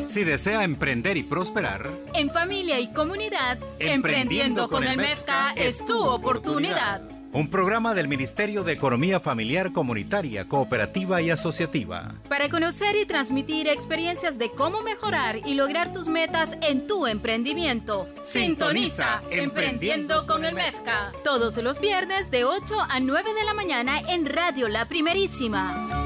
Si desea emprender y prosperar, en familia y comunidad, Emprendiendo con el MEFCA es tu oportunidad. Un programa del Ministerio de Economía Familiar, Comunitaria, Cooperativa y Asociativa. Para conocer y transmitir experiencias de cómo mejorar y lograr tus metas en tu emprendimiento. Sintoniza Emprendiendo con el MEFCA. Todos los viernes de 8 a 9 de la mañana en Radio La Primerísima.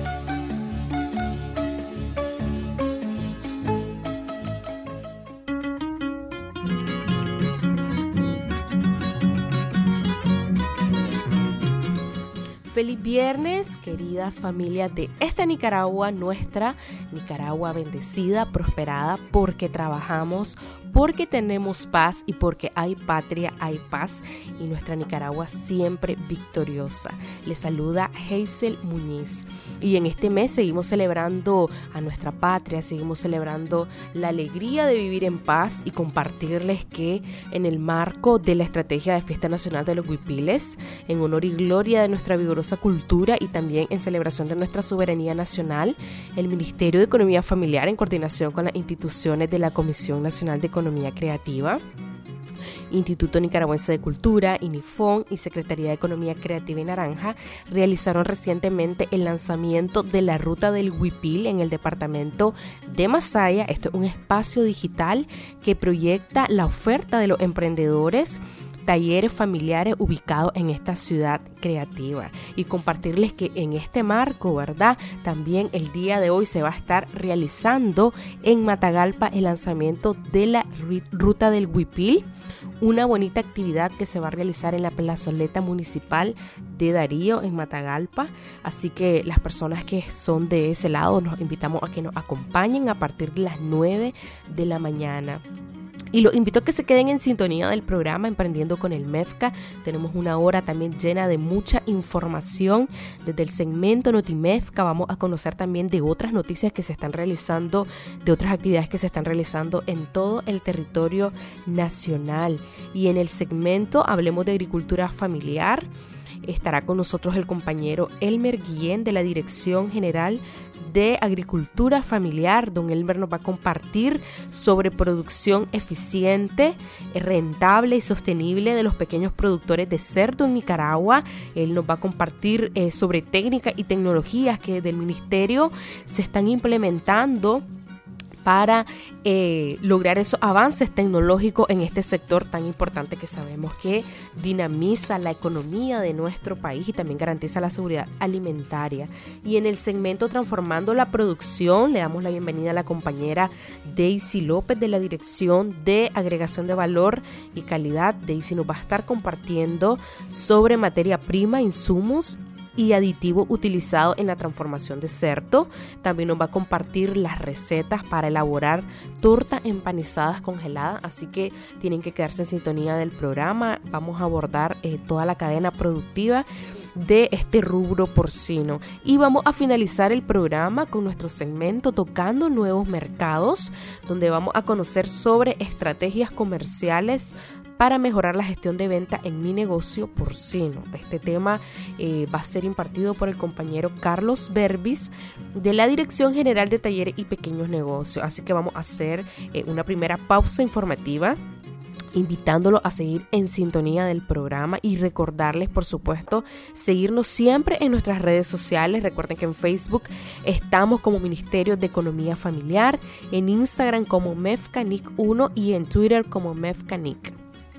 Feliz viernes, queridas familias de esta Nicaragua, nuestra Nicaragua bendecida, prosperada, porque trabajamos, porque tenemos paz y porque hay patria, hay paz y nuestra Nicaragua siempre victoriosa. Les saluda Hazel Muñiz y en este mes seguimos celebrando a nuestra patria, seguimos celebrando la alegría de vivir en paz y compartirles que en el marco de la estrategia de Fiesta Nacional de los Huipiles, en honor y gloria de nuestra vigorosa cultura y también en celebración de nuestra soberanía nacional, el Ministerio de Economía Familiar, en coordinación con las instituciones de la Comisión Nacional de Economía Creativa, Instituto Nicaragüense de Cultura, INIFON y Secretaría de Economía Creativa y Naranja, realizaron recientemente el lanzamiento de la Ruta del Huipil en el departamento de Masaya. Esto es un espacio digital que proyecta la oferta de los emprendedores, talleres familiares ubicados en esta ciudad creativa, y compartirles que en este marco, ¿verdad? También el día de hoy se va a estar realizando en Matagalpa el lanzamiento de la Ruta del Huipil, una bonita actividad que se va a realizar en la plazoleta municipal de Darío en Matagalpa, así que las personas que son de ese lado nos invitamos a que nos acompañen a partir de las 9 de la mañana. Y los invito a que se queden en sintonía del programa Emprendiendo con el MEFCA. Tenemos una hora también llena de mucha información. Desde el segmento NotiMEFCA vamos a conocer también de otras noticias que se están realizando, de otras actividades que se están realizando en todo el territorio nacional. Y en el segmento Hablemos de Agricultura Familiar, estará con nosotros el compañero Elmer Guillén de la Dirección General de Agricultura Familiar. Don Elmer nos va a compartir sobre producción eficiente, rentable y sostenible de los pequeños productores de cerdo en Nicaragua. Él nos va a compartir sobre técnicas y tecnologías que del ministerio se están implementando para lograr esos avances tecnológicos en este sector tan importante que sabemos que dinamiza la economía de nuestro país y también garantiza la seguridad alimentaria. Y en el segmento Transformando la Producción le damos la bienvenida a la compañera Daisy López de la Dirección de Agregación de Valor y Calidad. Daisy nos va a estar compartiendo sobre materia prima, insumos y aditivos utilizados en la transformación de cerdo. También nos va a compartir las recetas para elaborar tortas empanizadas congeladas, así que tienen que quedarse en sintonía del programa. Vamos a abordar toda la cadena productiva de este rubro porcino y vamos a finalizar el programa con nuestro segmento Tocando Nuevos Mercados, donde vamos a conocer sobre estrategias comerciales para mejorar la gestión de venta en mi negocio porcino. Este tema va a ser impartido por el compañero Carlos Berbis de la Dirección General de Talleres y Pequeños Negocios. Así que vamos a hacer una primera pausa informativa, invitándolo a seguir en sintonía del programa y recordarles, por supuesto, seguirnos siempre en nuestras redes sociales. Recuerden que en Facebook estamos como Ministerio de Economía Familiar, en Instagram como MEFCANIC1 y en Twitter como MEFCANIC.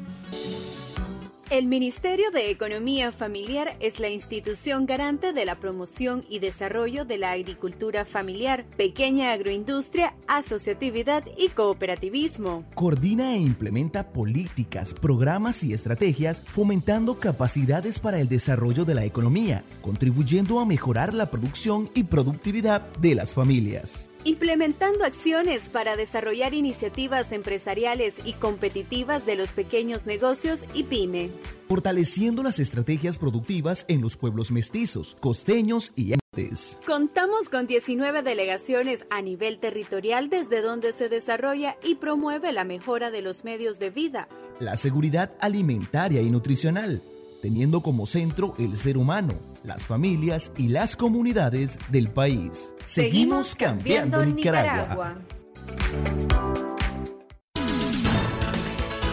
El Ministerio de Economía Familiar es la institución garante de la promoción y desarrollo de la agricultura familiar, pequeña agroindustria, asociatividad y cooperativismo. Coordina e implementa políticas, programas y estrategias fomentando capacidades para el desarrollo de la economía, contribuyendo a mejorar la producción y productividad de las familias. Implementando acciones para desarrollar iniciativas empresariales y competitivas de los pequeños negocios y pyme. Fortaleciendo las estrategias productivas en los pueblos mestizos, costeños y andes. Contamos con 19 delegaciones a nivel territorial desde donde se desarrolla y promueve la mejora de los medios de vida, la seguridad alimentaria y nutricional, teniendo como centro el ser humano, las familias y las comunidades del país. Seguimos cambiando Nicaragua.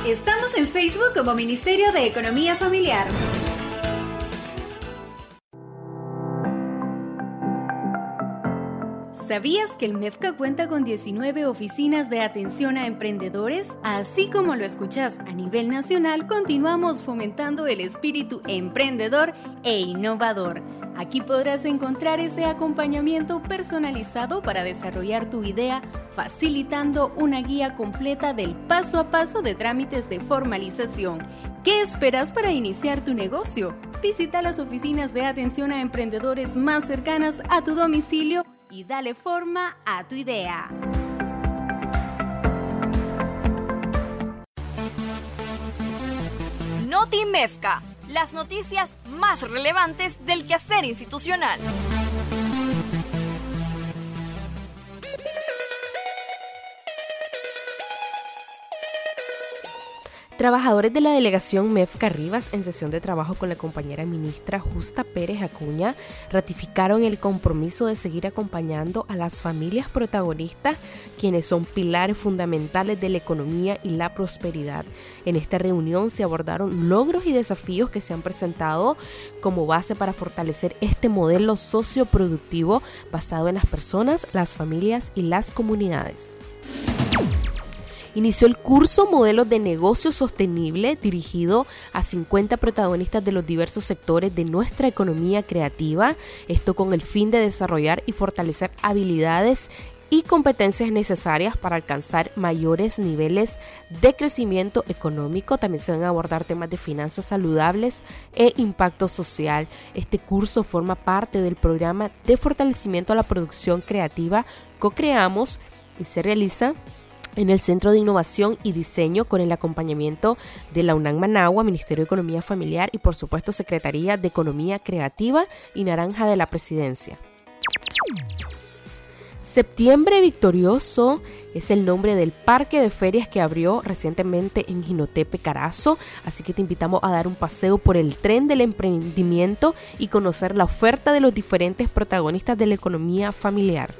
Estamos en Facebook como Ministerio de Economía Familiar. ¿Sabías que el MEFCA cuenta con 19 oficinas de atención a emprendedores? Así como lo escuchas, a nivel nacional continuamos fomentando el espíritu emprendedor e innovador. Aquí podrás encontrar ese acompañamiento personalizado para desarrollar tu idea, facilitando una guía completa del paso a paso de trámites de formalización. ¿Qué esperas para iniciar tu negocio? Visita las oficinas de atención a emprendedores más cercanas a tu domicilio y dale forma a tu idea. Noti MEFCA, las noticias más relevantes del quehacer institucional. Trabajadores de la delegación MEFCA Rivas, en sesión de trabajo con la compañera ministra Justa Pérez Acuña, ratificaron el compromiso de seguir acompañando a las familias protagonistas, quienes son pilares fundamentales de la economía y la prosperidad. En esta reunión se abordaron logros y desafíos que se han presentado como base para fortalecer este modelo socioproductivo basado en las personas, las familias y las comunidades. Inició el curso Modelos de Negocio Sostenible, dirigido a 50 protagonistas de los diversos sectores de nuestra economía creativa, esto con el fin de desarrollar y fortalecer habilidades y competencias necesarias para alcanzar mayores niveles de crecimiento económico. También se van a abordar temas de finanzas saludables e impacto social. Este curso forma parte del programa de fortalecimiento a la producción creativa Co-Creamos y se realiza en el Centro de Innovación y Diseño con el acompañamiento de la UNAM Managua, Ministerio de Economía Familiar y por supuesto Secretaría de Economía Creativa y Naranja de la Presidencia. Septiembre Victorioso es el nombre del parque de ferias que abrió recientemente en Jinotepe, Carazo, así que te invitamos a dar un paseo por el tren del emprendimiento y conocer la oferta de los diferentes protagonistas de la economía familiar.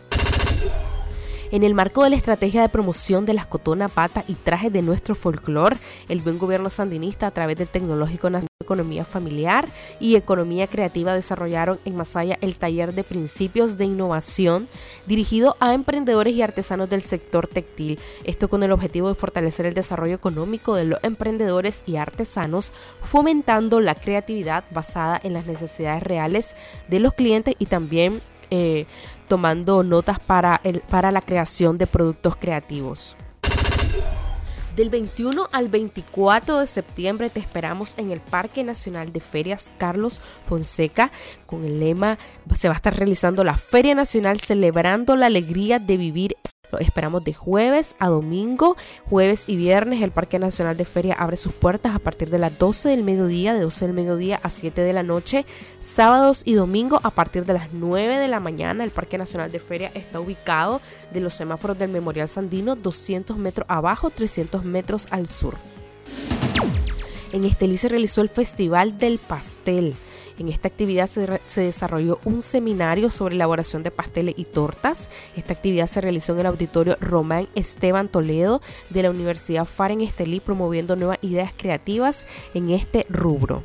En el marco de la estrategia de promoción de las cotona, pata y trajes de nuestro folclore, el buen gobierno sandinista a través del Tecnológico Nacional de Economía Familiar y Economía Creativa desarrollaron en Masaya el taller de principios de innovación dirigido a emprendedores y artesanos del sector textil. Esto con el objetivo de fortalecer el desarrollo económico de los emprendedores y artesanos, fomentando la creatividad basada en las necesidades reales de los clientes y también tomando notas para la creación de productos creativos. Del 21 al 24 de septiembre te esperamos en el Parque Nacional de Ferias Carlos Fonseca. Con el lema se va a estar realizando la Feria Nacional celebrando la alegría de vivir. Lo esperamos de jueves a domingo, jueves y viernes. El Parque Nacional de Feria abre sus puertas a partir de las 12 del mediodía, de 12 del mediodía a 7 de la noche. Sábados y domingo a partir de las 9 de la mañana. El Parque Nacional de Feria está ubicado de los semáforos del Memorial Sandino, 200 metros abajo, 300 metros al sur. En Estelí se realizó el Festival del Pastel. En esta actividad se desarrolló un seminario sobre elaboración de pasteles y tortas. Esta actividad se realizó en el auditorio Román Esteban Toledo de la Universidad FAR en Estelí, promoviendo nuevas ideas creativas en este rubro.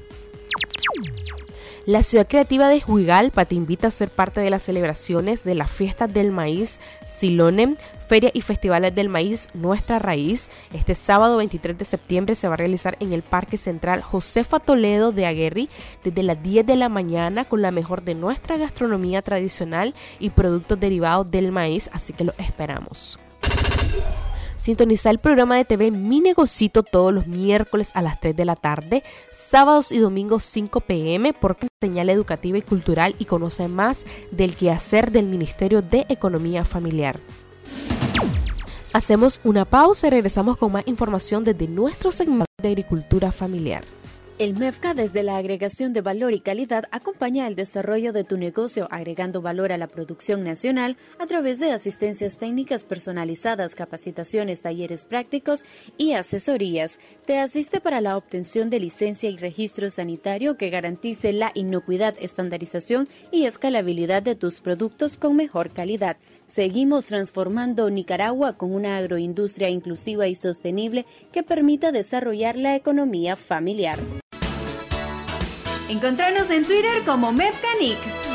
La ciudad creativa de Juigalpa te invita a ser parte de las celebraciones de las fiestas del maíz Silonem, Feria y Festivales del Maíz Nuestra Raíz. Este sábado 23 de septiembre se va a realizar en el Parque Central Josefa Toledo de Aguerri desde las 10 de la mañana con la mejor de nuestra gastronomía tradicional y productos derivados del maíz, así que los esperamos. Sintoniza el programa de TV Mi Negocito todos los miércoles a las 3 de la tarde, sábados y domingos 5 p.m. por señal educativa y cultural y conoce más del quehacer del Ministerio de Economía Familiar. Hacemos una pausa y regresamos con más información desde nuestro segmento de Agricultura Familiar. El MEFCA, desde la agregación de valor y calidad, acompaña el desarrollo de tu negocio, agregando valor a la producción nacional a través de asistencias técnicas personalizadas, capacitaciones, talleres prácticos y asesorías. Te asiste para la obtención de licencia y registro sanitario que garantice la inocuidad, estandarización y escalabilidad de tus productos con mejor calidad. Seguimos transformando Nicaragua con una agroindustria inclusiva y sostenible que permita desarrollar la economía familiar. Encontrarnos en Twitter como MEFCANIC.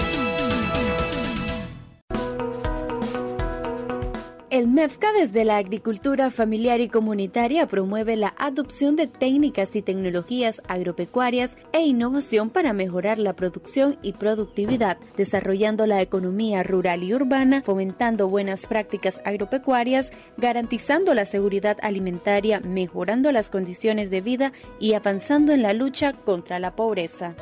El MEFCA, desde la agricultura familiar y comunitaria, promueve la adopción de técnicas y tecnologías agropecuarias e innovación para mejorar la producción y productividad, desarrollando la economía rural y urbana, fomentando buenas prácticas agropecuarias, garantizando la seguridad alimentaria, mejorando las condiciones de vida y avanzando en la lucha contra la pobreza.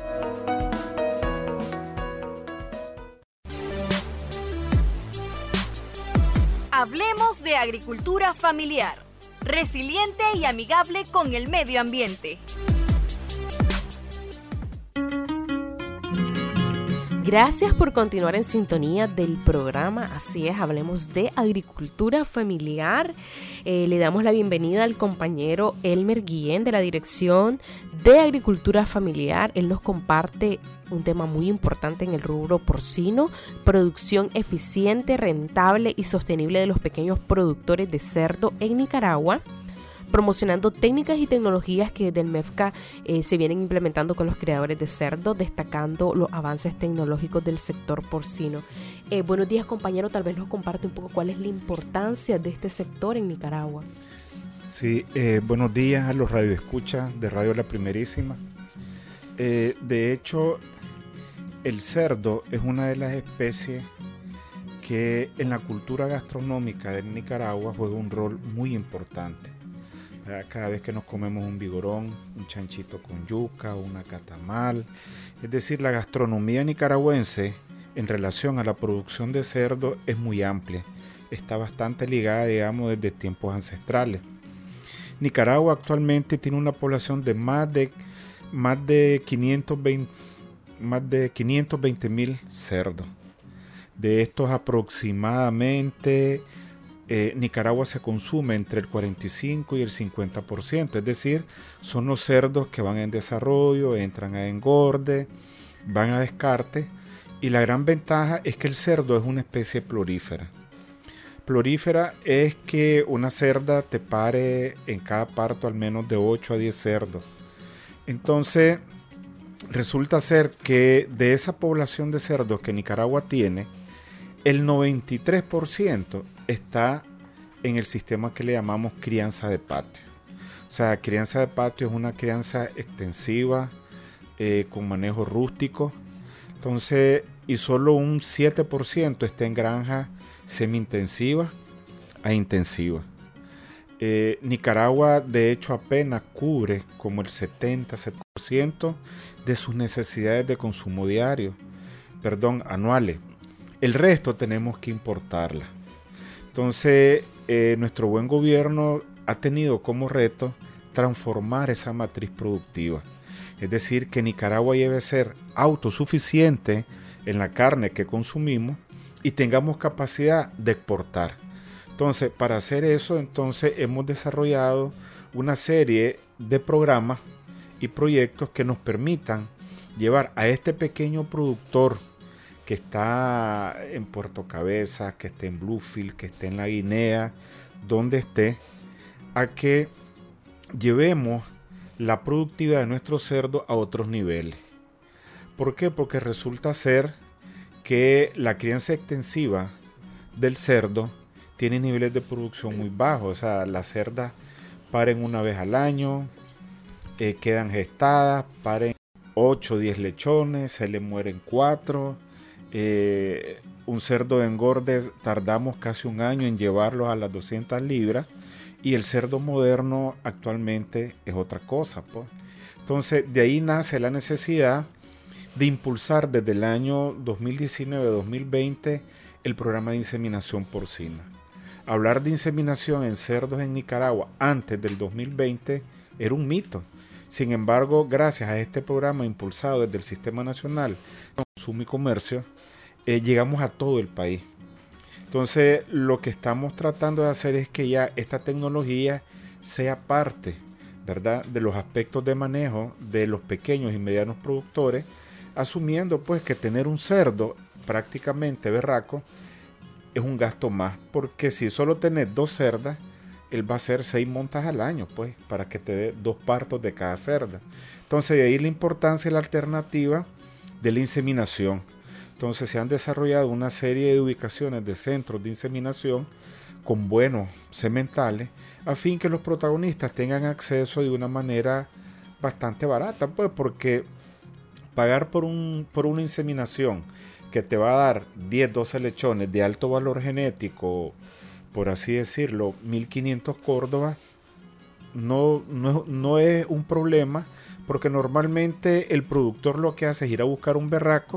Hablemos de agricultura familiar, resiliente y amigable con el medio ambiente. Gracias por continuar en sintonía del programa. Así es, hablemos de agricultura familiar. Le damos la bienvenida al compañero Elmer Guillén de la Dirección de Agricultura Familiar. Él nos comparte un tema muy importante en el rubro porcino, producción eficiente, rentable y sostenible de los pequeños productores de cerdo en Nicaragua, promocionando técnicas y tecnologías que desde el MEFCA se vienen implementando con los criadores de cerdo, destacando los avances tecnológicos del sector porcino. Buenos días, compañero, tal vez nos comparte un poco cuál es la importancia de este sector en Nicaragua. Sí, buenos días a los radioescuchas de Radio La Primerísima. De hecho, el cerdo es una de las especies que en la cultura gastronómica de Nicaragua juega un rol muy importante. Cada vez que nos comemos un vigorón, un chanchito con yuca, una catamal, es decir, la gastronomía nicaragüense en relación a la producción de cerdo es muy amplia, está bastante ligada, digamos, desde tiempos ancestrales. Nicaragua actualmente tiene una población de más de 520,000 cerdos. De estos aproximadamente Nicaragua se consume entre el 45 y el 50%, es decir, son los cerdos que van en desarrollo, entran a engorde, van a descarte, y la gran ventaja es que el cerdo es una especie florífera. Florífera es que una cerda te pare en cada parto al menos de 8 a 10 cerdos. Entonces, resulta ser que de esa población de cerdos que Nicaragua tiene, el 93% está en el sistema que le llamamos crianza de patio. O sea, crianza de patio es una crianza extensiva, con manejo rústico. Entonces, y solo un 7% está en granja semi-intensiva a intensiva. Nicaragua, de hecho, apenas cubre como el 70% de sus necesidades de consumo anuales. El resto tenemos que importarla. Entonces, nuestro buen gobierno ha tenido como reto transformar esa matriz productiva. Es decir, que Nicaragua debe ser autosuficiente en la carne que consumimos y tengamos capacidad de exportar. Entonces, para hacer eso, hemos desarrollado una serie de programas y proyectos que nos permitan llevar a este pequeño productor que está en Puerto Cabezas, que esté en Bluefield, que esté en La Guinea, donde esté, a que llevemos la productividad de nuestro cerdo a otros niveles. ¿Por qué? Porque resulta ser que la crianza extensiva del cerdo tiene niveles de producción muy bajos. O sea, las cerdas paren una vez al año, quedan gestadas, paren 8 o 10 lechones, se le mueren 4. Un cerdo de engorde tardamos casi un año en llevarlo a las 200 libras y el cerdo moderno actualmente es otra cosa, pues. Entonces, de ahí nace la necesidad de impulsar desde el año 2019-2020 el programa de inseminación porcina. Hablar de inseminación en cerdos en Nicaragua antes del 2020 era un mito. Sin embargo, gracias a este programa impulsado desde el Sistema Nacional de Consumo y Comercio, llegamos a todo el país. Entonces, lo que estamos tratando de hacer es que ya esta tecnología sea parte, ¿verdad?, de los aspectos de manejo de los pequeños y medianos productores, asumiendo pues que tener un cerdo prácticamente berraco es un gasto más, porque si solo tenés 2 cerdas, él va a hacer 6 montas al año, pues, para que te dé 2 partos de cada cerda. Entonces, de ahí la importancia y la alternativa de la inseminación. Entonces, se han desarrollado una serie de ubicaciones de centros de inseminación con buenos sementales, a fin que los protagonistas tengan acceso de una manera bastante barata, pues, porque pagar por una inseminación que te va a dar 10, 12 lechones de alto valor genético, por así decirlo, 1.500 córdobas, no es un problema, porque normalmente el productor lo que hace es ir a buscar un berraco,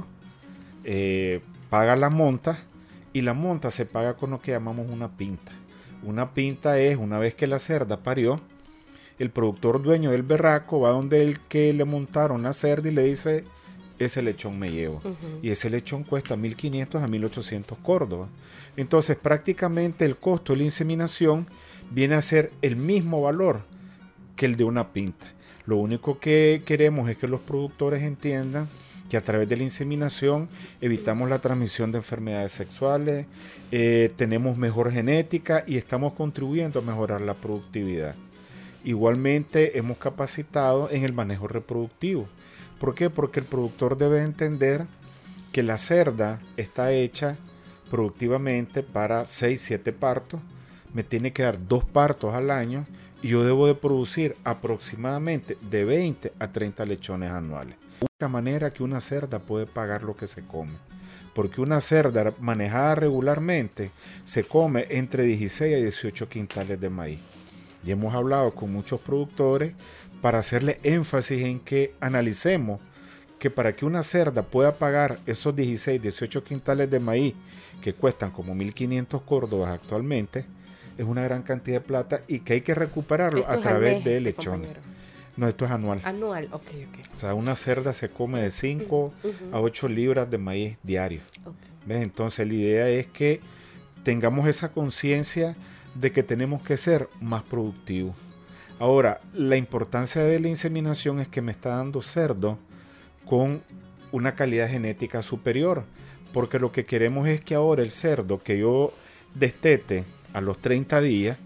paga la monta, y la monta se paga con lo que llamamos una pinta. Una pinta es, una vez que la cerda parió, el productor dueño del berraco va donde el que le montaron la cerda y le dice: ese lechón me llevo. Y ese lechón cuesta 1.500 a 1.800 córdobas. Entonces, prácticamente el costo de la inseminación viene a ser el mismo valor que el de una pinta. Lo único que queremos es que los productores entiendan que a través de la inseminación evitamos la transmisión de enfermedades sexuales, tenemos mejor genética y estamos contribuyendo a mejorar la productividad. Igualmente hemos capacitado en el manejo reproductivo. ¿Por qué? Porque el productor debe entender que la cerda está hecha productivamente para 6, 7 partos, me tiene que dar 2 partos al año y yo debo de producir aproximadamente de 20 a 30 lechones anuales. La única manera que una cerda puede pagar lo que se come, porque una cerda manejada regularmente se come entre 16 a 18 quintales de maíz. Y hemos hablado con muchos productores para hacerle énfasis en que analicemos que para que una cerda pueda pagar esos 16, 18 quintales de maíz que cuestan como 1.500 córdobas actualmente, es una gran cantidad de plata y que hay que recuperarlo a través de lechones. No, esto es anual. Anual, ok. O sea, una cerda se come de 5 a 8 libras de maíz diario. ¿Ves? Entonces la idea es que tengamos esa conciencia de que tenemos que ser más productivos. Ahora, la importancia de la inseminación es que me está dando cerdo con una calidad genética superior, porque lo que queremos es que ahora el cerdo que yo destete a los 30 días,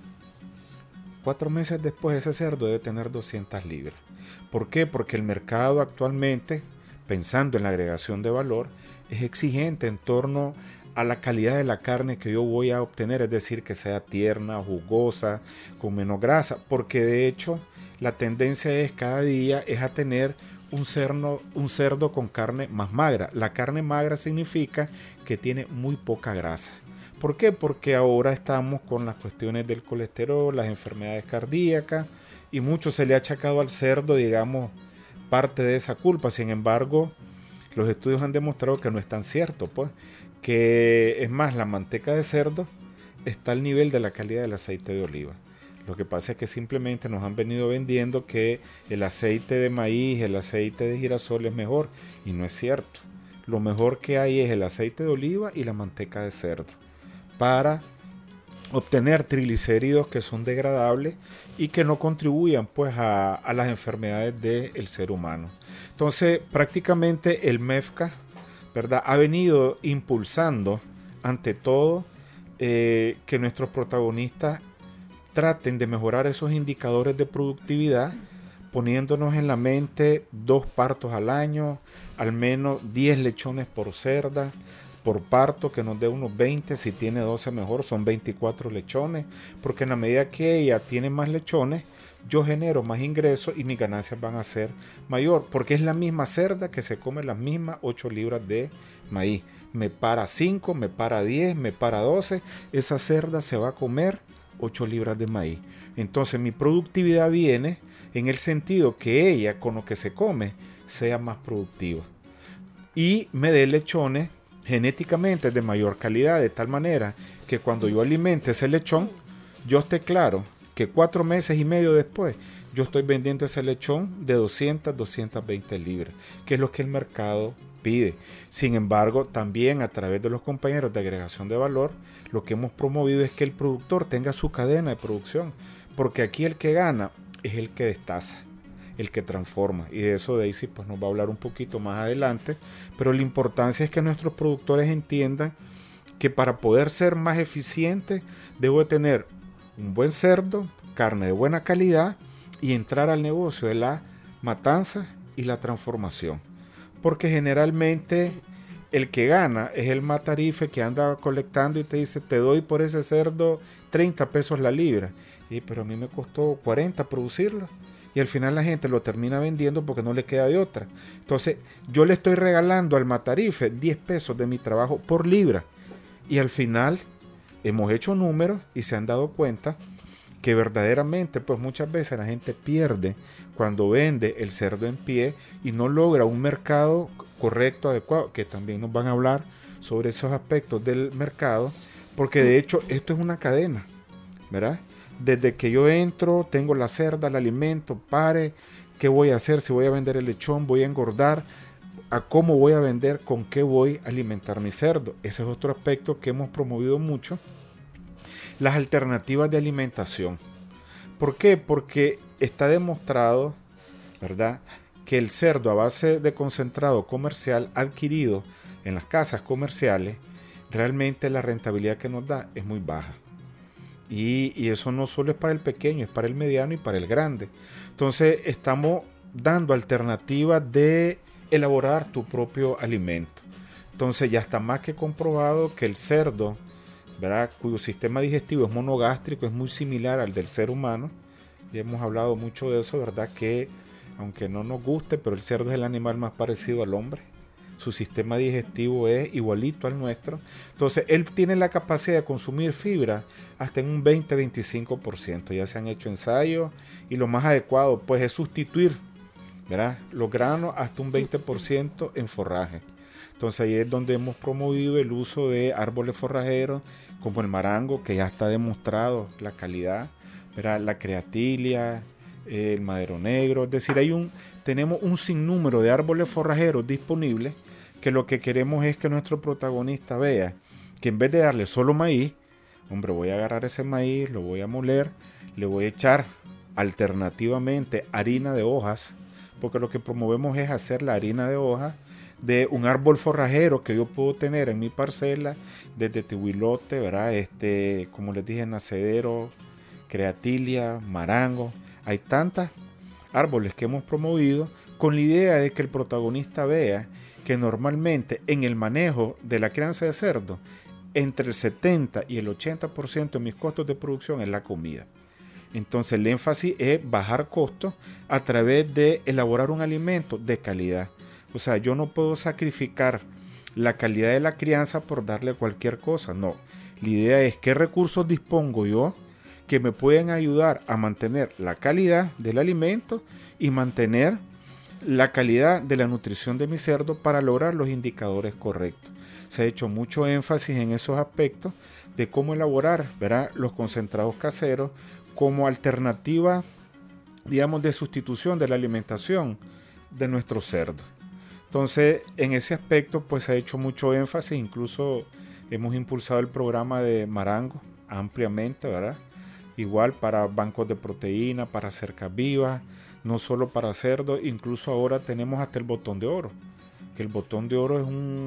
4 meses después ese cerdo debe tener 200 libras. ¿Por qué? Porque el mercado actualmente, pensando en la agregación de valor, es exigente en torno a la calidad de la carne que yo voy a obtener, es decir, que sea tierna, jugosa, con menos grasa, porque de hecho la tendencia es cada día es a tener un cerdo con carne más magra. La carne magra significa que tiene muy poca grasa. ¿Por qué? Porque ahora estamos con las cuestiones del colesterol, las enfermedades cardíacas, y mucho se le ha achacado al cerdo, digamos, parte de esa culpa. Sin embargo, los estudios han demostrado que no es tan cierto, pues, que es más, la manteca de cerdo está al nivel de la calidad del aceite de oliva. Lo que pasa es que simplemente nos han venido vendiendo que el aceite de maíz, el aceite de girasol es mejor, y no es cierto. Lo mejor que hay es el aceite de oliva y la manteca de cerdo, para obtener triglicéridos que son degradables y que no contribuyan pues a las enfermedades del ser humano. Entonces, prácticamente el MEFCA, ¿verdad?, ha venido impulsando ante todo que nuestros protagonistas traten de mejorar esos indicadores de productividad, poniéndonos en la mente 2 partos al año, al menos 10 lechones por cerda, por parto, que nos dé unos 20, si tiene 12 mejor, son 24 lechones, porque en la medida que ella tiene más lechones, yo genero más ingresos y mis ganancias van a ser mayor, porque es la misma cerda que se come las mismas 8 libras de maíz. Me para 5, me para 10, me para 12, esa cerda se va a comer 8 libras de maíz. Entonces mi productividad viene en el sentido que ella, con lo que se come, sea más productiva y me dé lechones genéticamente de mayor calidad, de tal manera que cuando yo alimente ese lechón, yo esté claro que 4 meses y medio después yo estoy vendiendo ese lechón de 200, 220 libras, que es lo que el mercado pide. Sin embargo, también a través de los compañeros de agregación de valor, lo que hemos promovido es que el productor tenga su cadena de producción, porque aquí el que gana es el que destaza, el que transforma, y de eso Daisy pues nos va a hablar un poquito más adelante, pero la importancia es que nuestros productores entiendan que para poder ser más eficiente debo de tener un buen cerdo, carne de buena calidad y entrar al negocio de la matanza y la transformación. Porque generalmente el que gana es el matarife que anda colectando y te dice, te doy por ese cerdo 30 pesos la libra. Pero a mí me costó 40 producirlo. Y al final la gente lo termina vendiendo porque no le queda de otra. Entonces yo le estoy regalando al matarife 10 pesos de mi trabajo por libra. Y al final hemos hecho números y se han dado cuenta que verdaderamente pues muchas veces la gente pierde cuando vende el cerdo en pie y no logra un mercado correcto, adecuado, que también nos van a hablar sobre esos aspectos del mercado, porque de hecho esto es una cadena, ¿verdad? Desde que yo entro, tengo la cerda, el alimento, pare, ¿qué voy a hacer? Si voy a vender el lechón, voy a engordar, a cómo voy a vender, con qué voy a alimentar mi cerdo. Ese es otro aspecto que hemos promovido mucho. Las alternativas de alimentación. ¿Por qué? Porque está demostrado, ¿verdad?, que el cerdo a base de concentrado comercial adquirido en las casas comerciales, realmente la rentabilidad que nos da es muy baja. Y eso no solo es para el pequeño, es para el mediano y para el grande. Entonces estamos dando alternativas de elaborar tu propio alimento. Entonces ya está más que comprobado que el cerdo, ¿verdad?, cuyo sistema digestivo es monogástrico, es muy similar al del ser humano. Ya hemos hablado mucho de eso, ¿verdad?, que aunque no nos guste, pero el cerdo es el animal más parecido al hombre. Su sistema digestivo es igualito al nuestro. Entonces, él tiene la capacidad de consumir fibra hasta en un 20-25%. Ya se han hecho ensayos y lo más adecuado pues es sustituir, ¿verdad?, los granos hasta un 20% en forraje. Entonces, ahí es donde hemos promovido el uso de árboles forrajeros como el marango, que ya está demostrado la calidad, ¿verdad?, la creatilia, el madero negro. Es decir, tenemos un sinnúmero de árboles forrajeros disponibles que lo que queremos es que nuestro protagonista vea que en vez de darle solo maíz, hombre, voy a agarrar ese maíz, lo voy a moler, le voy a echar alternativamente harina de hojas, porque lo que promovemos es hacer la harina de hojas de un árbol forrajero que yo puedo tener en mi parcela, desde tehuilote, ¿verdad?, como les dije, nacedero, creatilia, marango. Hay tantos árboles que hemos promovido con la idea de que el protagonista vea que normalmente en el manejo de la crianza de cerdo, entre el 70 y el 80% de mis costos de producción es la comida. Entonces el énfasis es bajar costos a través de elaborar un alimento de calidad. O sea, yo no puedo sacrificar la calidad de la crianza por darle cualquier cosa, no. La idea es qué recursos dispongo yo que me pueden ayudar a mantener la calidad del alimento y mantener la calidad de la nutrición de mi cerdo para lograr los indicadores correctos. Se ha hecho mucho énfasis en esos aspectos de cómo elaborar, ¿verdad?, los concentrados caseros como alternativa, digamos, de sustitución de la alimentación de nuestros cerdos. Entonces, en ese aspecto, pues se ha hecho mucho énfasis, incluso hemos impulsado el programa de marango ampliamente, ¿verdad?, igual para bancos de proteína, para cercas vivas, no solo para cerdo, incluso ahora tenemos hasta el botón de oro, que el botón de oro es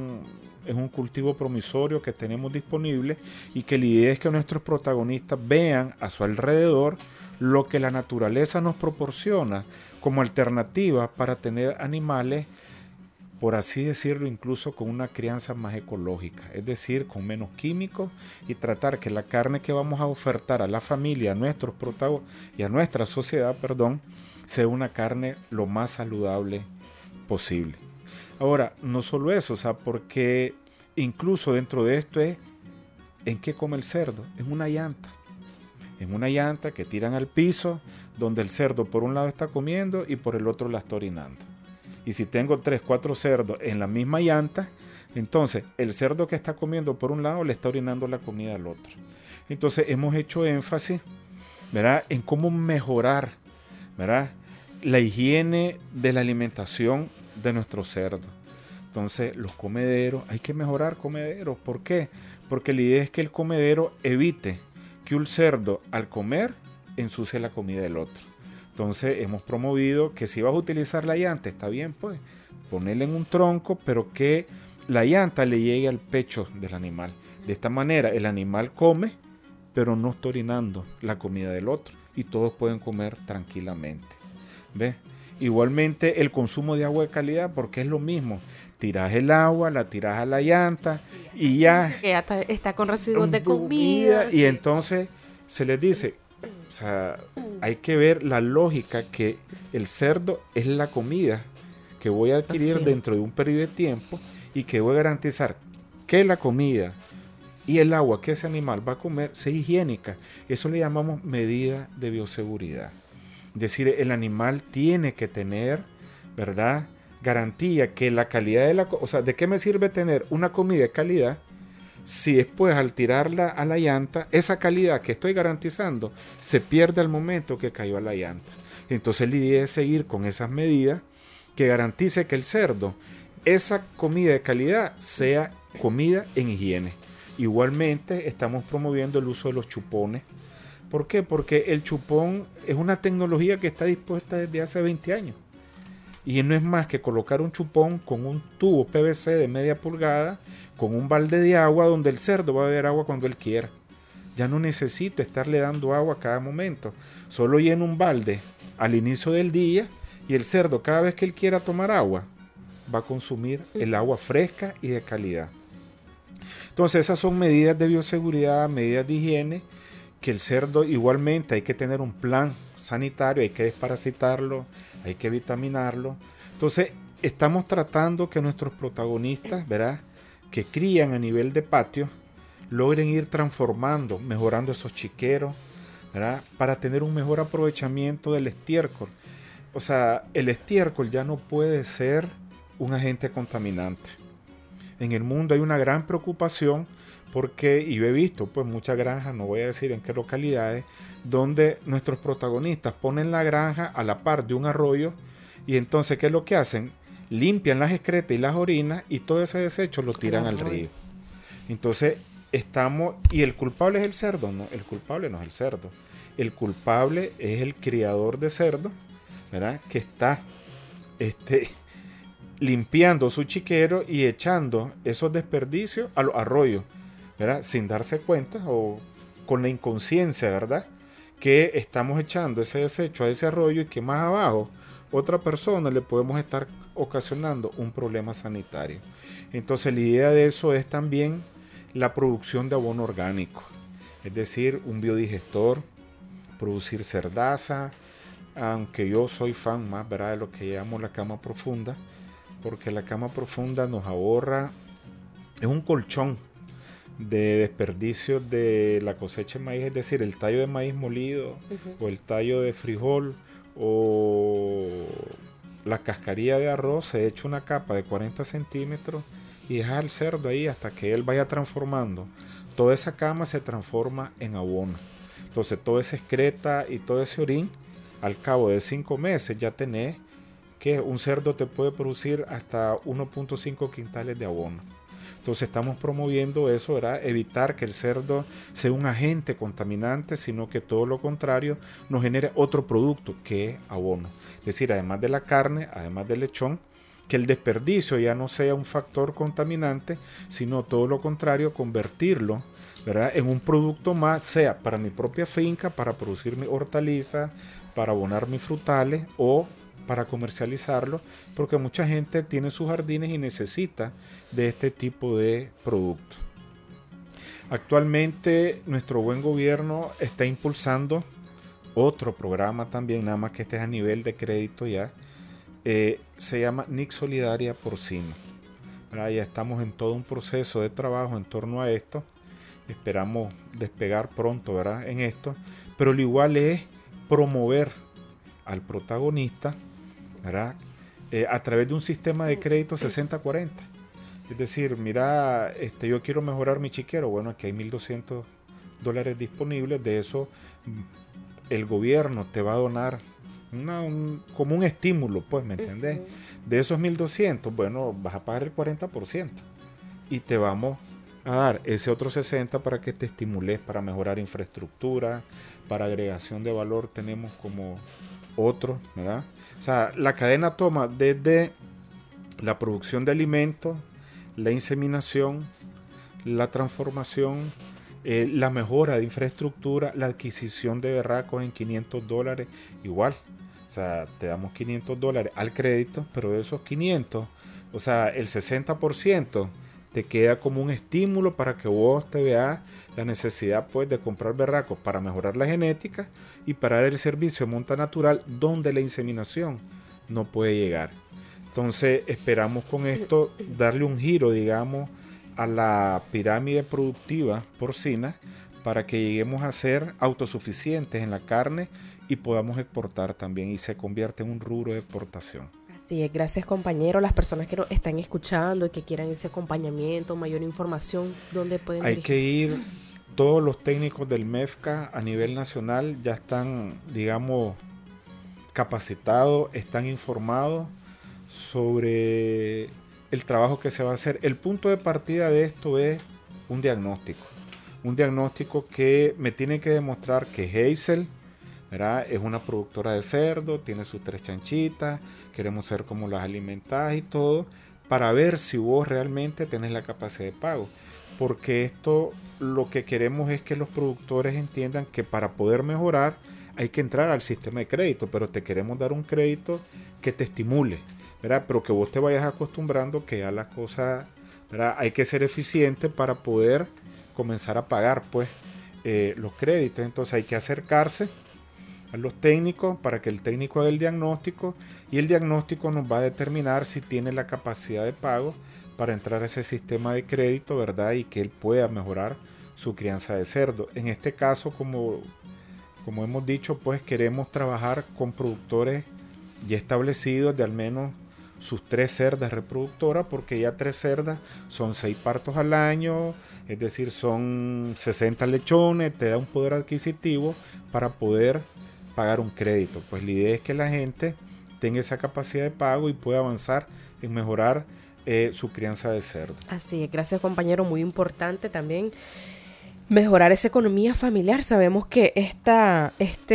un cultivo promisorio que tenemos disponible y que la idea es que nuestros protagonistas vean a su alrededor lo que la naturaleza nos proporciona como alternativa para tener animales, por así decirlo, incluso con una crianza más ecológica, es decir, con menos químicos, y tratar que la carne que vamos a ofertar a la familia, a nuestros protagonistas y a nuestra sociedad, sea una carne lo más saludable posible. Ahora, no solo eso, o sea, porque incluso dentro de esto es ¿en qué come el cerdo? En una llanta. En una llanta que tiran al piso, donde el cerdo por un lado está comiendo y por el otro la está orinando. Y si tengo 3, 4 cerdos en la misma llanta, entonces el cerdo que está comiendo por un lado le está orinando la comida al otro. Entonces hemos hecho énfasis, ¿verdad?, en cómo mejorar, ¿verdad?, la higiene de la alimentación de nuestros cerdos. Entonces los comederos, hay que mejorar comederos. ¿Por qué? Porque la idea es que el comedero evite que un cerdo al comer ensucie la comida del otro. Entonces hemos promovido que si vas a utilizar la llanta, está bien, pues ponerle en un tronco, pero que la llanta le llegue al pecho del animal. De esta manera el animal come, pero no está orinando la comida del otro y todos pueden comer tranquilamente. ¿Ves? Igualmente el consumo de agua de calidad, porque es lo mismo. Tiras el agua, la tiras a la llanta y ya está con residuos de comida. Y entonces se les dice, o sea, hay que ver la lógica que el cerdo es la comida que voy a adquirir dentro de un periodo de tiempo y que voy a garantizar que la comida y el agua que ese animal va a comer sea higiénica. Eso le llamamos medida de bioseguridad. Es decir, el animal tiene que tener, ¿verdad?, garantía que la calidad de o sea, ¿de qué me sirve tener una comida de calidad si después al tirarla a la llanta, esa calidad que estoy garantizando se pierde al momento que cayó a la llanta? Entonces la idea es seguir con esas medidas que garantice que el cerdo, esa comida de calidad, sea comida en higiene. Igualmente estamos promoviendo el uso de los chupones. ¿Por qué? Porque el chupón es una tecnología que está dispuesta desde hace 20 años. Y no es más que colocar un chupón con un tubo PVC de media pulgada, con un balde de agua donde el cerdo va a beber agua cuando él quiera. Ya no necesito estarle dando agua a cada momento. Solo lleno un balde al inicio del día y el cerdo, cada vez que él quiera tomar agua, va a consumir el agua fresca y de calidad. Entonces esas son medidas de bioseguridad, medidas de higiene, que el cerdo igualmente hay que tener un plan sanitario, hay que desparasitarlo, hay que vitaminarlo. Entonces estamos tratando que nuestros protagonistas, ¿verdad?, que crían a nivel de patio, logren ir transformando, mejorando esos chiqueros, ¿verdad?, para tener un mejor aprovechamiento del estiércol. O sea, el estiércol ya no puede ser un agente contaminante. En el mundo hay una gran preocupación porque, y yo he visto pues muchas granjas, no voy a decir en qué localidades, donde nuestros protagonistas ponen la granja a la par de un arroyo y entonces ¿qué es lo que hacen? Limpian las excretas y las orinas y todo ese desecho lo tiran al río. Entonces y el culpable es el cerdo. No, el culpable no es el cerdo. El culpable es el criador de cerdo, ¿verdad?, que está limpiando su chiquero y echando esos desperdicios a los arroyos, ¿verdad?, sin darse cuenta o con la inconsciencia, ¿verdad?, que estamos echando ese desecho a ese arroyo y que más abajo otra persona le podemos estar ocasionando un problema sanitario. Entonces la idea de eso es también la producción de abono orgánico, es decir, un biodigestor, producir cerdaza, aunque yo soy fan más, ¿verdad?, de lo que llamo la cama profunda, porque la cama profunda nos ahorra, es un colchón de desperdicios de la cosecha de maíz, es decir, el tallo de maíz molido, o el tallo de frijol, o la cascarilla de arroz, se echa una capa de 40 centímetros y deja al cerdo ahí hasta que él vaya transformando. Toda esa cama se transforma en abono. Entonces toda esa excreta y todo ese orín, al cabo de 5 meses ya tenés que un cerdo te puede producir hasta 1.5 quintales de abono. Entonces estamos promoviendo eso, ¿verdad?, evitar que el cerdo sea un agente contaminante, sino que todo lo contrario nos genere otro producto que es abono. Es decir, además de la carne, además del lechón, que el desperdicio ya no sea un factor contaminante, sino todo lo contrario, convertirlo, ¿verdad?, en un producto más, sea para mi propia finca, para producir mi hortaliza, para abonar mis frutales o para comercializarlo, porque mucha gente tiene sus jardines y necesita de este tipo de productos. Actualmente nuestro buen gobierno está impulsando otro programa también, nada más que este es a nivel de crédito ya, se llama NIC Solidaria Porcina. Ya estamos en todo un proceso de trabajo en torno a esto, esperamos despegar pronto, ¿verdad?, en esto, pero lo igual es promover al protagonista, ¿verdad?, a través de un sistema de crédito 60-40. Es decir, mira, yo quiero mejorar mi chiquero. Bueno, aquí hay $1,200 disponibles. De eso el gobierno te va a donar como un estímulo, pues, ¿me entendés? De esos 1,200, bueno, vas a pagar el 40% y te vamos a dar ese otro 60% para que te estimules para mejorar infraestructura, para agregación de valor. Tenemos como otros, ¿verdad? O sea, la cadena toma desde la producción de alimentos la inseminación, la transformación, la mejora de infraestructura, la adquisición de berracos en $500, igual. O sea, te damos $500 al crédito, pero de esos 500, o sea, el 60% te queda como un estímulo para que vos te veas la necesidad pues de comprar berracos para mejorar la genética y para dar el servicio de monta natural donde la inseminación no puede llegar. Entonces esperamos con esto darle un giro, digamos, a la pirámide productiva porcina para que lleguemos a ser autosuficientes en la carne y podamos exportar también y se convierte en un rubro de exportación. Así es, gracias compañero. Las personas que nos están escuchando y que quieran ese acompañamiento, mayor información, ¿dónde pueden Hay dirigirse? que ir, todos los técnicos del MEFCA a nivel nacional ya están, digamos, capacitados, están informados sobre el trabajo que se va a hacer. El punto de partida de esto es un diagnóstico que me tiene que demostrar que Hazel, ¿verdad?, es una productora de cerdo, tiene sus 3 chanchitas, queremos ser como las alimentadas y todo, para ver si vos realmente tenés la capacidad de pago. Porque esto, lo que queremos es que los productores entiendan que para poder mejorar hay que entrar al sistema de crédito, pero te queremos dar un crédito que te estimule, ¿verdad? Pero que vos te vayas acostumbrando que ya las cosas, ¿verdad?, hay que ser eficiente para poder comenzar a pagar pues los créditos. Entonces hay que acercarse a los técnicos para que el técnico haga el diagnóstico y el diagnóstico nos va a determinar si tiene la capacidad de pago para entrar a ese sistema de crédito, ¿verdad? Y que él pueda mejorar su crianza de cerdo. En este caso, como hemos dicho, pues queremos trabajar con productores ya establecidos de al menos sus 3 cerdas reproductoras, porque ya 3 cerdas son 6 partos al año, es decir, son 60 lechones, te da un poder adquisitivo para poder pagar un crédito. Pues la idea es que la gente tenga esa capacidad de pago y pueda avanzar en mejorar su crianza de cerdo. Así es, gracias compañero, muy importante también mejorar esa economía familiar. Sabemos que esta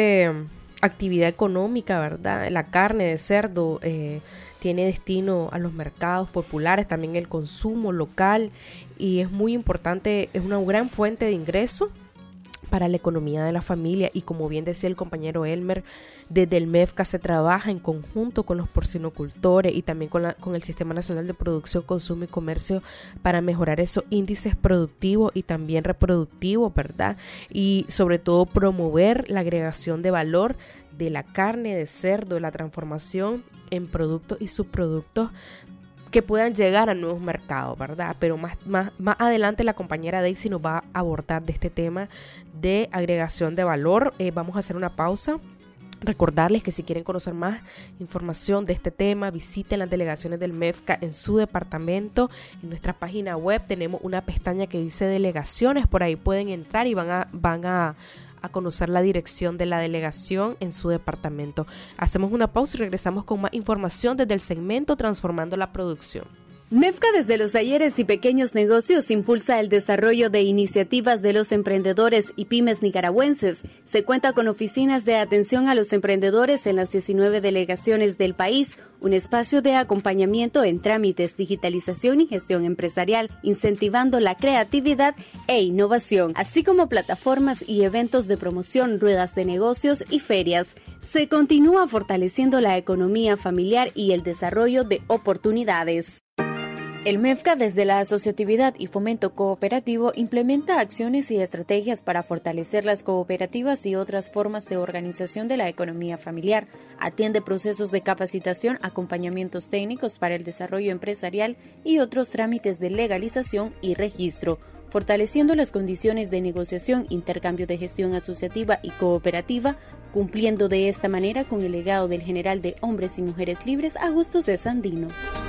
actividad económica, ¿verdad?, la carne de cerdo tiene destino a los mercados populares, también el consumo local, y es muy importante, es una gran fuente de ingreso para la economía de la familia. Y como bien decía el compañero Elmer, desde el MEFCA se trabaja en conjunto con los porcinocultores y también con el Sistema Nacional de Producción, Consumo y Comercio para mejorar esos índices productivos y también reproductivos, ¿verdad? Y sobre todo promover la agregación de valor de la carne de cerdo, la transformación en productos y subproductos que puedan llegar a nuevos mercados, ¿verdad? Pero más adelante la compañera Daisy nos va a abordar de este tema de agregación de valor. Vamos a hacer una pausa. Recordarles que si quieren conocer más información de este tema, visiten las delegaciones del MEFCA en su departamento. En nuestra página web tenemos una pestaña que dice delegaciones, por ahí pueden entrar y van a conocer la dirección de la delegación en su departamento. Hacemos una pausa y regresamos con más información desde el segmento Transformando la Producción. MEFCA desde los talleres y pequeños negocios impulsa el desarrollo de iniciativas de los emprendedores y pymes nicaragüenses. Se cuenta con oficinas de atención a los emprendedores en las 19 delegaciones del país, un espacio de acompañamiento en trámites, digitalización y gestión empresarial, incentivando la creatividad e innovación, así como plataformas y eventos de promoción, ruedas de negocios y ferias. Se continúa fortaleciendo la economía familiar y el desarrollo de oportunidades. El MEFCA, desde la asociatividad y fomento cooperativo, implementa acciones y estrategias para fortalecer las cooperativas y otras formas de organización de la economía familiar. Atiende procesos de capacitación, acompañamientos técnicos para el desarrollo empresarial y otros trámites de legalización y registro, fortaleciendo las condiciones de negociación, intercambio de gestión asociativa y cooperativa, cumpliendo de esta manera con el legado del general de Hombres y Mujeres Libres, Augusto C. Sandino.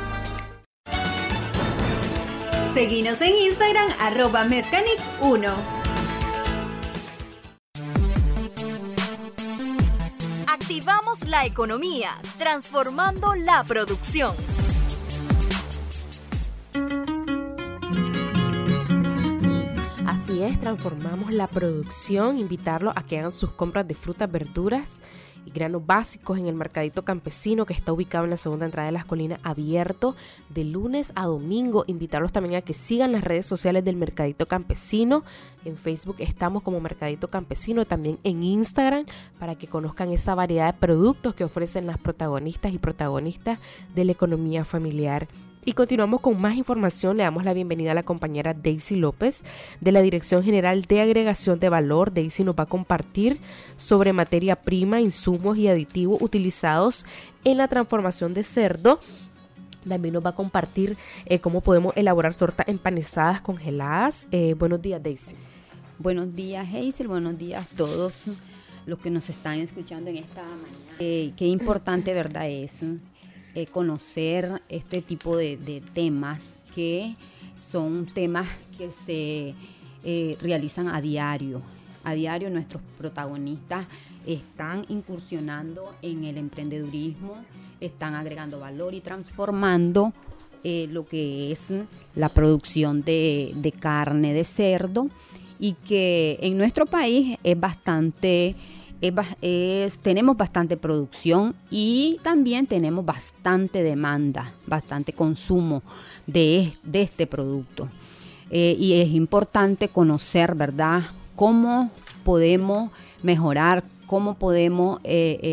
Seguinos en Instagram, @medcanic1. Activamos la economía, transformando la producción. Así es, transformamos la producción, invitarlos a que hagan sus compras de frutas, verduras y granos básicos en el Mercadito Campesino, que está ubicado en la segunda entrada de Las Colinas, abierto de lunes a domingo. Invitarlos también a que sigan las redes sociales del Mercadito Campesino. En Facebook estamos como Mercadito Campesino, también en Instagram, para que conozcan esa variedad de productos que ofrecen las protagonistas y protagonistas de la economía familiar. Y continuamos con más información. Le damos la bienvenida a la compañera Daisy López de la Dirección General de Agregación de Valor. Daisy nos va a compartir sobre materia prima, insumos y aditivos utilizados en la transformación de cerdo. También nos va a compartir cómo podemos elaborar tortas empanizadas congeladas. Buenos días, Daisy. Buenos días, Hazel. Buenos días a todos los que nos están escuchando en esta mañana. Qué importante, ¿verdad?, es conocer este tipo de temas, que son temas que se realizan a diario. A diario nuestros protagonistas están incursionando en el emprendedurismo, están agregando valor y transformando lo que es la producción de carne de cerdo, y que en nuestro país tenemos bastante producción y también tenemos bastante demanda, bastante consumo de este producto. Y es importante conocer, ¿verdad?, cómo podemos mejorar, cómo podemos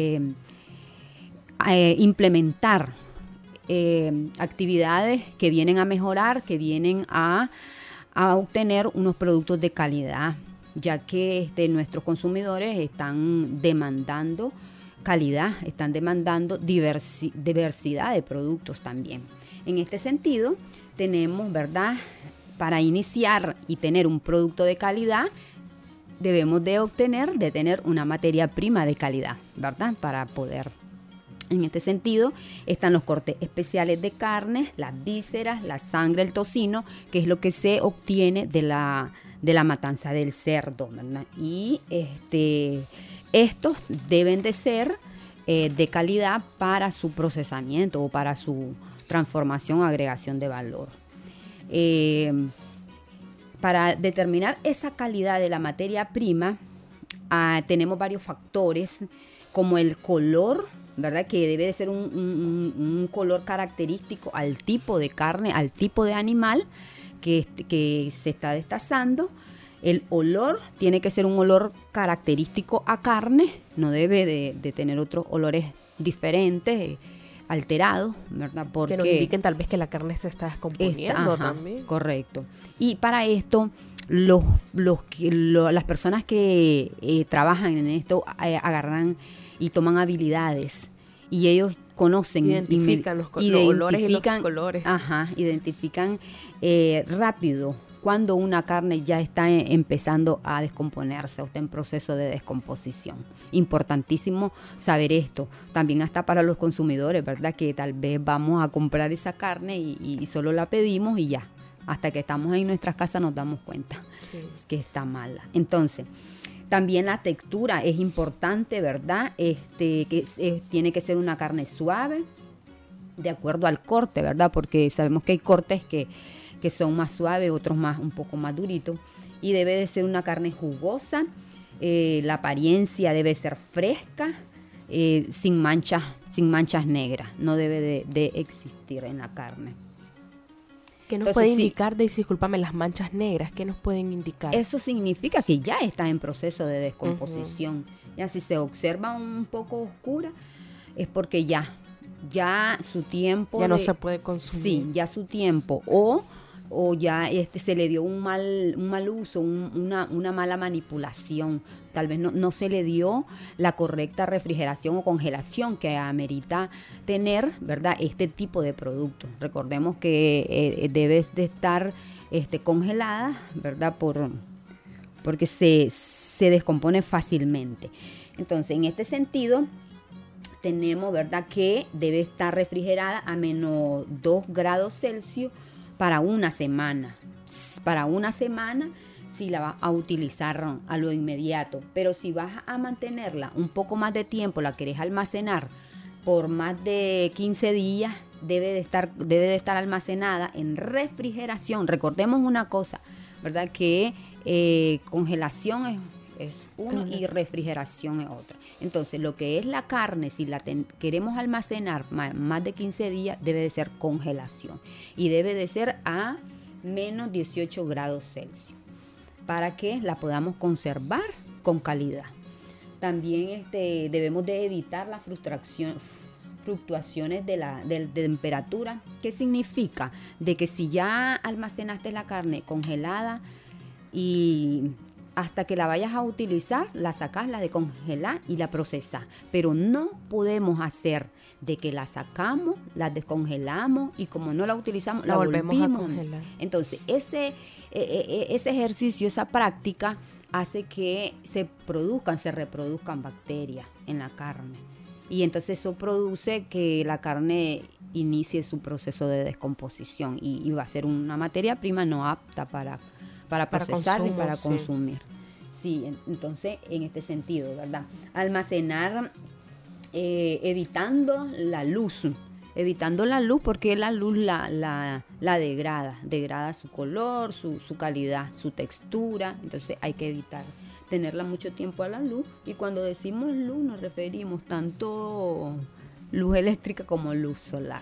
implementar actividades que vienen a mejorar, que vienen a obtener unos productos de calidad, ya que nuestros consumidores están demandando calidad, están demandando diversidad de productos también. En este sentido, tenemos, ¿verdad?, para iniciar y tener un producto de calidad, debemos de tener una materia prima de calidad, ¿verdad?, para poder. En este sentido, están los cortes especiales de carne, las vísceras, la sangre, el tocino, que es lo que se obtiene de la matanza del cerdo, ¿verdad? Y estos deben de ser de calidad para su procesamiento o para su transformación o agregación de valor. Para determinar esa calidad de la materia prima, tenemos varios factores, como el color, ¿verdad?, que debe de ser un color característico al tipo de carne, al tipo de animal que se está destazando. El olor tiene que ser un olor característico a carne, no debe de tener otros olores diferentes, alterados, ¿verdad? Porque que nos indiquen tal vez que la carne se está descomponiendo también. Correcto. Y para esto, las personas que trabajan en esto agarran y toman habilidades, y ellos conocen, identifican los olores y los colores. Identifican rápido cuando una carne ya está empezando a descomponerse o está en proceso de descomposición. Importantísimo saber esto. También hasta para los consumidores, ¿verdad?, que tal vez vamos a comprar esa carne y solo la pedimos y ya. Hasta que estamos en nuestras casas nos damos cuenta que está mala. Entonces, también la textura es importante, ¿verdad? Tiene que ser una carne suave, de acuerdo al corte, ¿verdad? Porque sabemos que hay cortes que son más suaves, otros un poco más duritos. Y debe de ser una carne jugosa. La apariencia debe ser fresca, sin manchas negras. No debe de existir en la carne. ¿Qué nos puede indicar, Daisy? Discúlpame, las manchas negras, ¿qué nos pueden indicar? Eso significa que ya está en proceso de descomposición. Ya si se observa un poco oscura, es porque ya su tiempo... Ya no se puede consumir. Sí, ya su tiempo. O ya se le dio un mal uso, una mala manipulación. Tal vez no se le dio la correcta refrigeración o congelación que amerita tener, ¿verdad?, este tipo de producto. Recordemos que debe de estar congelada, ¿verdad?, porque se descompone fácilmente. Entonces, en este sentido, tenemos, ¿verdad?, que debe estar refrigerada a menos 2 grados Celsius para una semana. Para una semana, si la vas a utilizar a lo inmediato. Pero si vas a mantenerla un poco más de tiempo, la querés almacenar por más de 15 días, debe de estar almacenada en refrigeración. Recordemos una cosa, ¿verdad?, que congelación es uno y refrigeración es otra. Entonces, lo que es la carne, si la queremos almacenar más de 15 días, debe de ser congelación y debe de ser a menos 18 grados Celsius para que la podamos conservar con calidad. También debemos de evitar las fluctuaciones de temperatura. ¿Qué significa? De que si ya almacenaste la carne congelada y hasta que la vayas a utilizar, la sacas, la descongelas y la procesas. Pero no podemos hacer de que la sacamos, la descongelamos y como no la utilizamos, la volvemos a congelar. Entonces, ese ejercicio, esa práctica hace que se reproduzcan bacterias en la carne. Y entonces eso produce que la carne inicie su proceso de descomposición y va a ser una materia prima no apta para procesar y para consumir. Sí, entonces en este sentido, ¿verdad? Almacenar evitando la luz porque la luz la degrada su color, su calidad, su textura. Entonces hay que evitar tenerla mucho tiempo a la luz, y cuando decimos luz nos referimos tanto luz eléctrica como luz solar.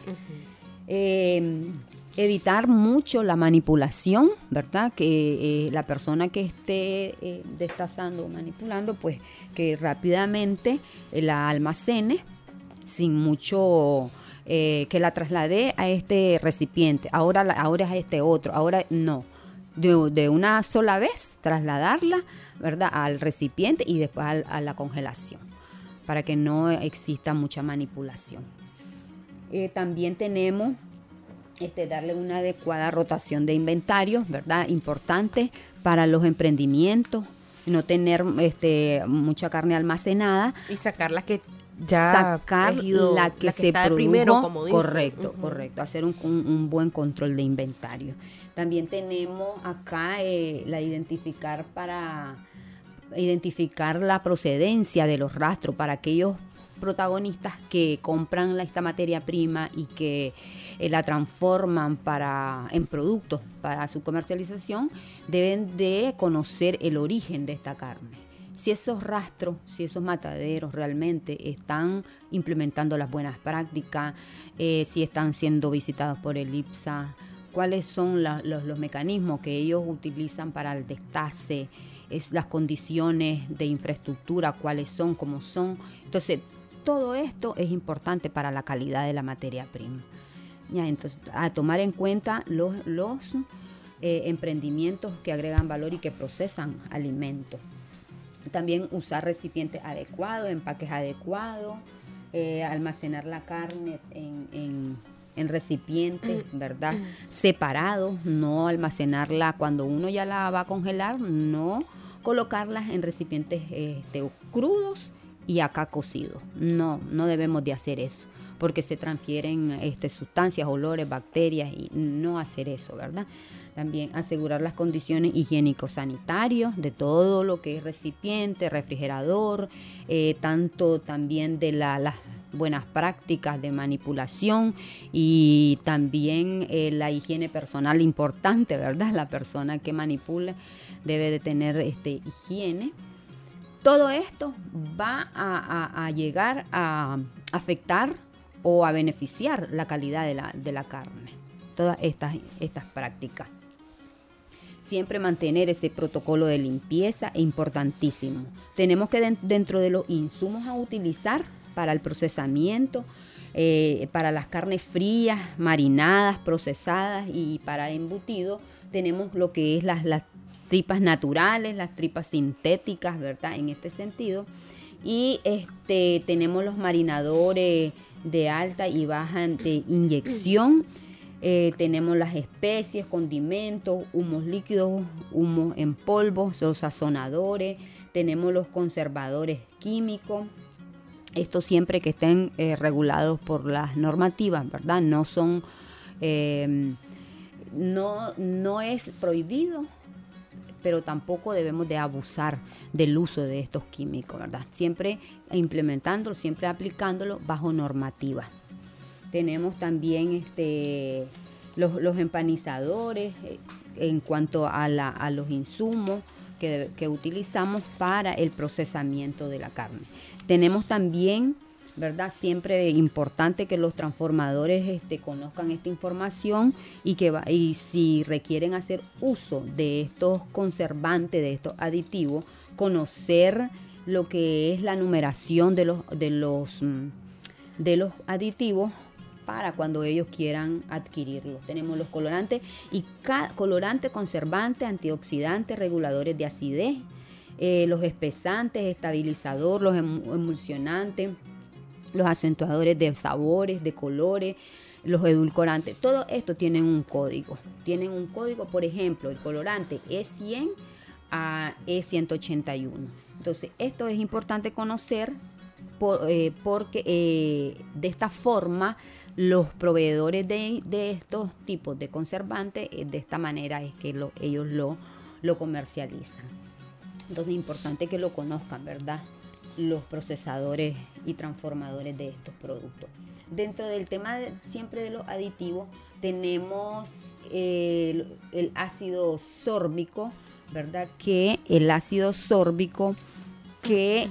Evitar mucho la manipulación, ¿verdad? Que la persona que esté destazando o manipulando, pues que rápidamente la almacene sin mucho, que la traslade a este recipiente, ahora es a este otro, ahora no. De una sola vez trasladarla, ¿verdad?, al recipiente y después a la congelación, para que no exista mucha manipulación. También tenemos darle una adecuada rotación de inventarios, ¿verdad?, importante para los emprendimientos, no tener mucha carne almacenada y sacar la que se está produjo primero, como dice. Correcto, hacer un buen control de inventario. También tenemos acá identificar la procedencia de los rastros para aquellos protagonistas que compran esta materia prima y que la transforman en productos para su comercialización. Deben de conocer el origen de esta carne. Si esos rastros, si esos mataderos realmente están implementando las buenas prácticas, si están siendo visitados por el IPSA, cuáles son los mecanismos que ellos utilizan para el destace, las condiciones de infraestructura, cuáles son, cómo son. Entonces, todo esto es importante para la calidad de la materia prima. Ya, entonces, a tomar en cuenta los emprendimientos que agregan valor y que procesan alimentos. También usar recipientes adecuados, empaques adecuados, almacenar la carne en recipientes, ¿verdad?, separados, no almacenarla cuando uno ya la va a congelar, no colocarlas en recipientes crudos y acá cocidos. No debemos de hacer eso, porque se transfieren sustancias, olores, bacterias, y no hacer eso, ¿verdad? También asegurar las condiciones higiénico-sanitarias de todo lo que es recipiente, refrigerador, tanto también de las buenas prácticas de manipulación y también la higiene personal importante, ¿verdad? La persona que manipula debe de tener higiene. Todo esto va a llegar a afectar o a beneficiar la calidad de la carne. Todas estas prácticas. Siempre mantener ese protocolo de limpieza es importantísimo. Tenemos que dentro de los insumos a utilizar para el procesamiento, para las carnes frías, marinadas, procesadas y para embutido, tenemos lo que es las tripas naturales, las tripas sintéticas, ¿verdad?, en este sentido. Y tenemos los marinadores de alta y baja de inyección. Tenemos las especies, condimentos, humos líquidos, humos en polvo, los sazonadores, tenemos los conservadores químicos. Esto siempre que estén regulados por las normativas, ¿verdad? No son, no es prohibido, pero tampoco debemos de abusar del uso de estos químicos, ¿verdad? Siempre implementándolo, siempre aplicándolo bajo normativa. Tenemos también los empanizadores en cuanto a los insumos, que utilizamos para el procesamiento de la carne. Tenemos también, ¿verdad? Siempre es importante que los transformadores conozcan esta información y si requieren hacer uso de estos conservantes, de estos aditivos, conocer lo que es la numeración de los aditivos para cuando ellos quieran adquirirlos. Tenemos los colorantes colorante, conservante, antioxidante, reguladores de acidez, los espesantes, estabilizador, los emulsionantes, los acentuadores de sabores, de colores, los edulcorantes. Todo esto tienen un código. Por ejemplo, el colorante E100 a E181. Entonces, esto es importante conocer porque de esta forma los proveedores de estos tipos de conservantes, de esta manera es que ellos lo comercializan. Entonces es importante que lo conozcan, ¿verdad? Los procesadores y transformadores de estos productos. Dentro del tema siempre de los aditivos tenemos el ácido sórbico, ¿verdad? Que el ácido sórbico que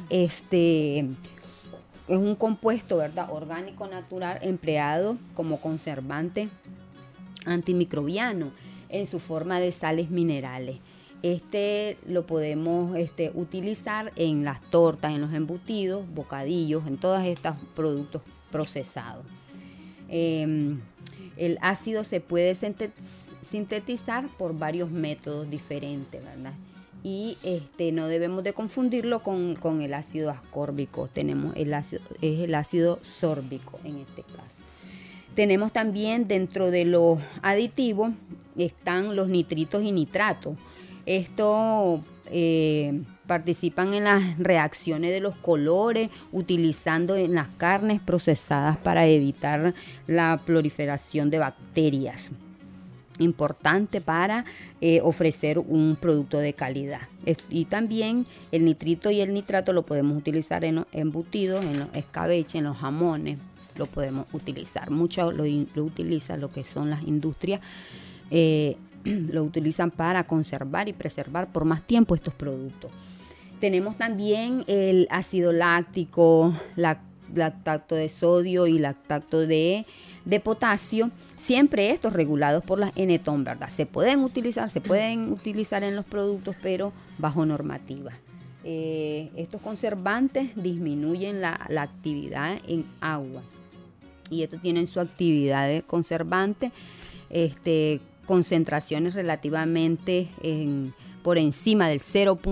es un compuesto, ¿verdad? Orgánico natural empleado como conservante antimicrobiano en su forma de sales minerales. Lo podemos utilizar en las tortas, en los embutidos, bocadillos, en todos estos productos procesados. El ácido se puede sintetizar por varios métodos diferentes, ¿verdad? Y no debemos de confundirlo con el ácido ascórbico. Tenemos el ácido sórbico en este caso. Tenemos también dentro de los aditivos están los nitritos y nitratos. Estos participan en las reacciones de los colores utilizando en las carnes procesadas para evitar la proliferación de bacterias. Importante para ofrecer un producto de calidad. Y también el nitrito y el nitrato lo podemos utilizar en los embutidos, en los escabeches, en los jamones, lo podemos utilizar. Muchos lo utilizan lo que son las industrias, lo utilizan para conservar y preservar por más tiempo estos productos. Tenemos también el ácido láctico, lactato de sodio y lactato de potasio, siempre estos regulados por las NTON, ¿verdad? Se pueden utilizar en los productos, pero bajo normativa. Estos conservantes disminuyen la actividad en agua y estos tienen su actividad de conservante, concentraciones relativamente por encima del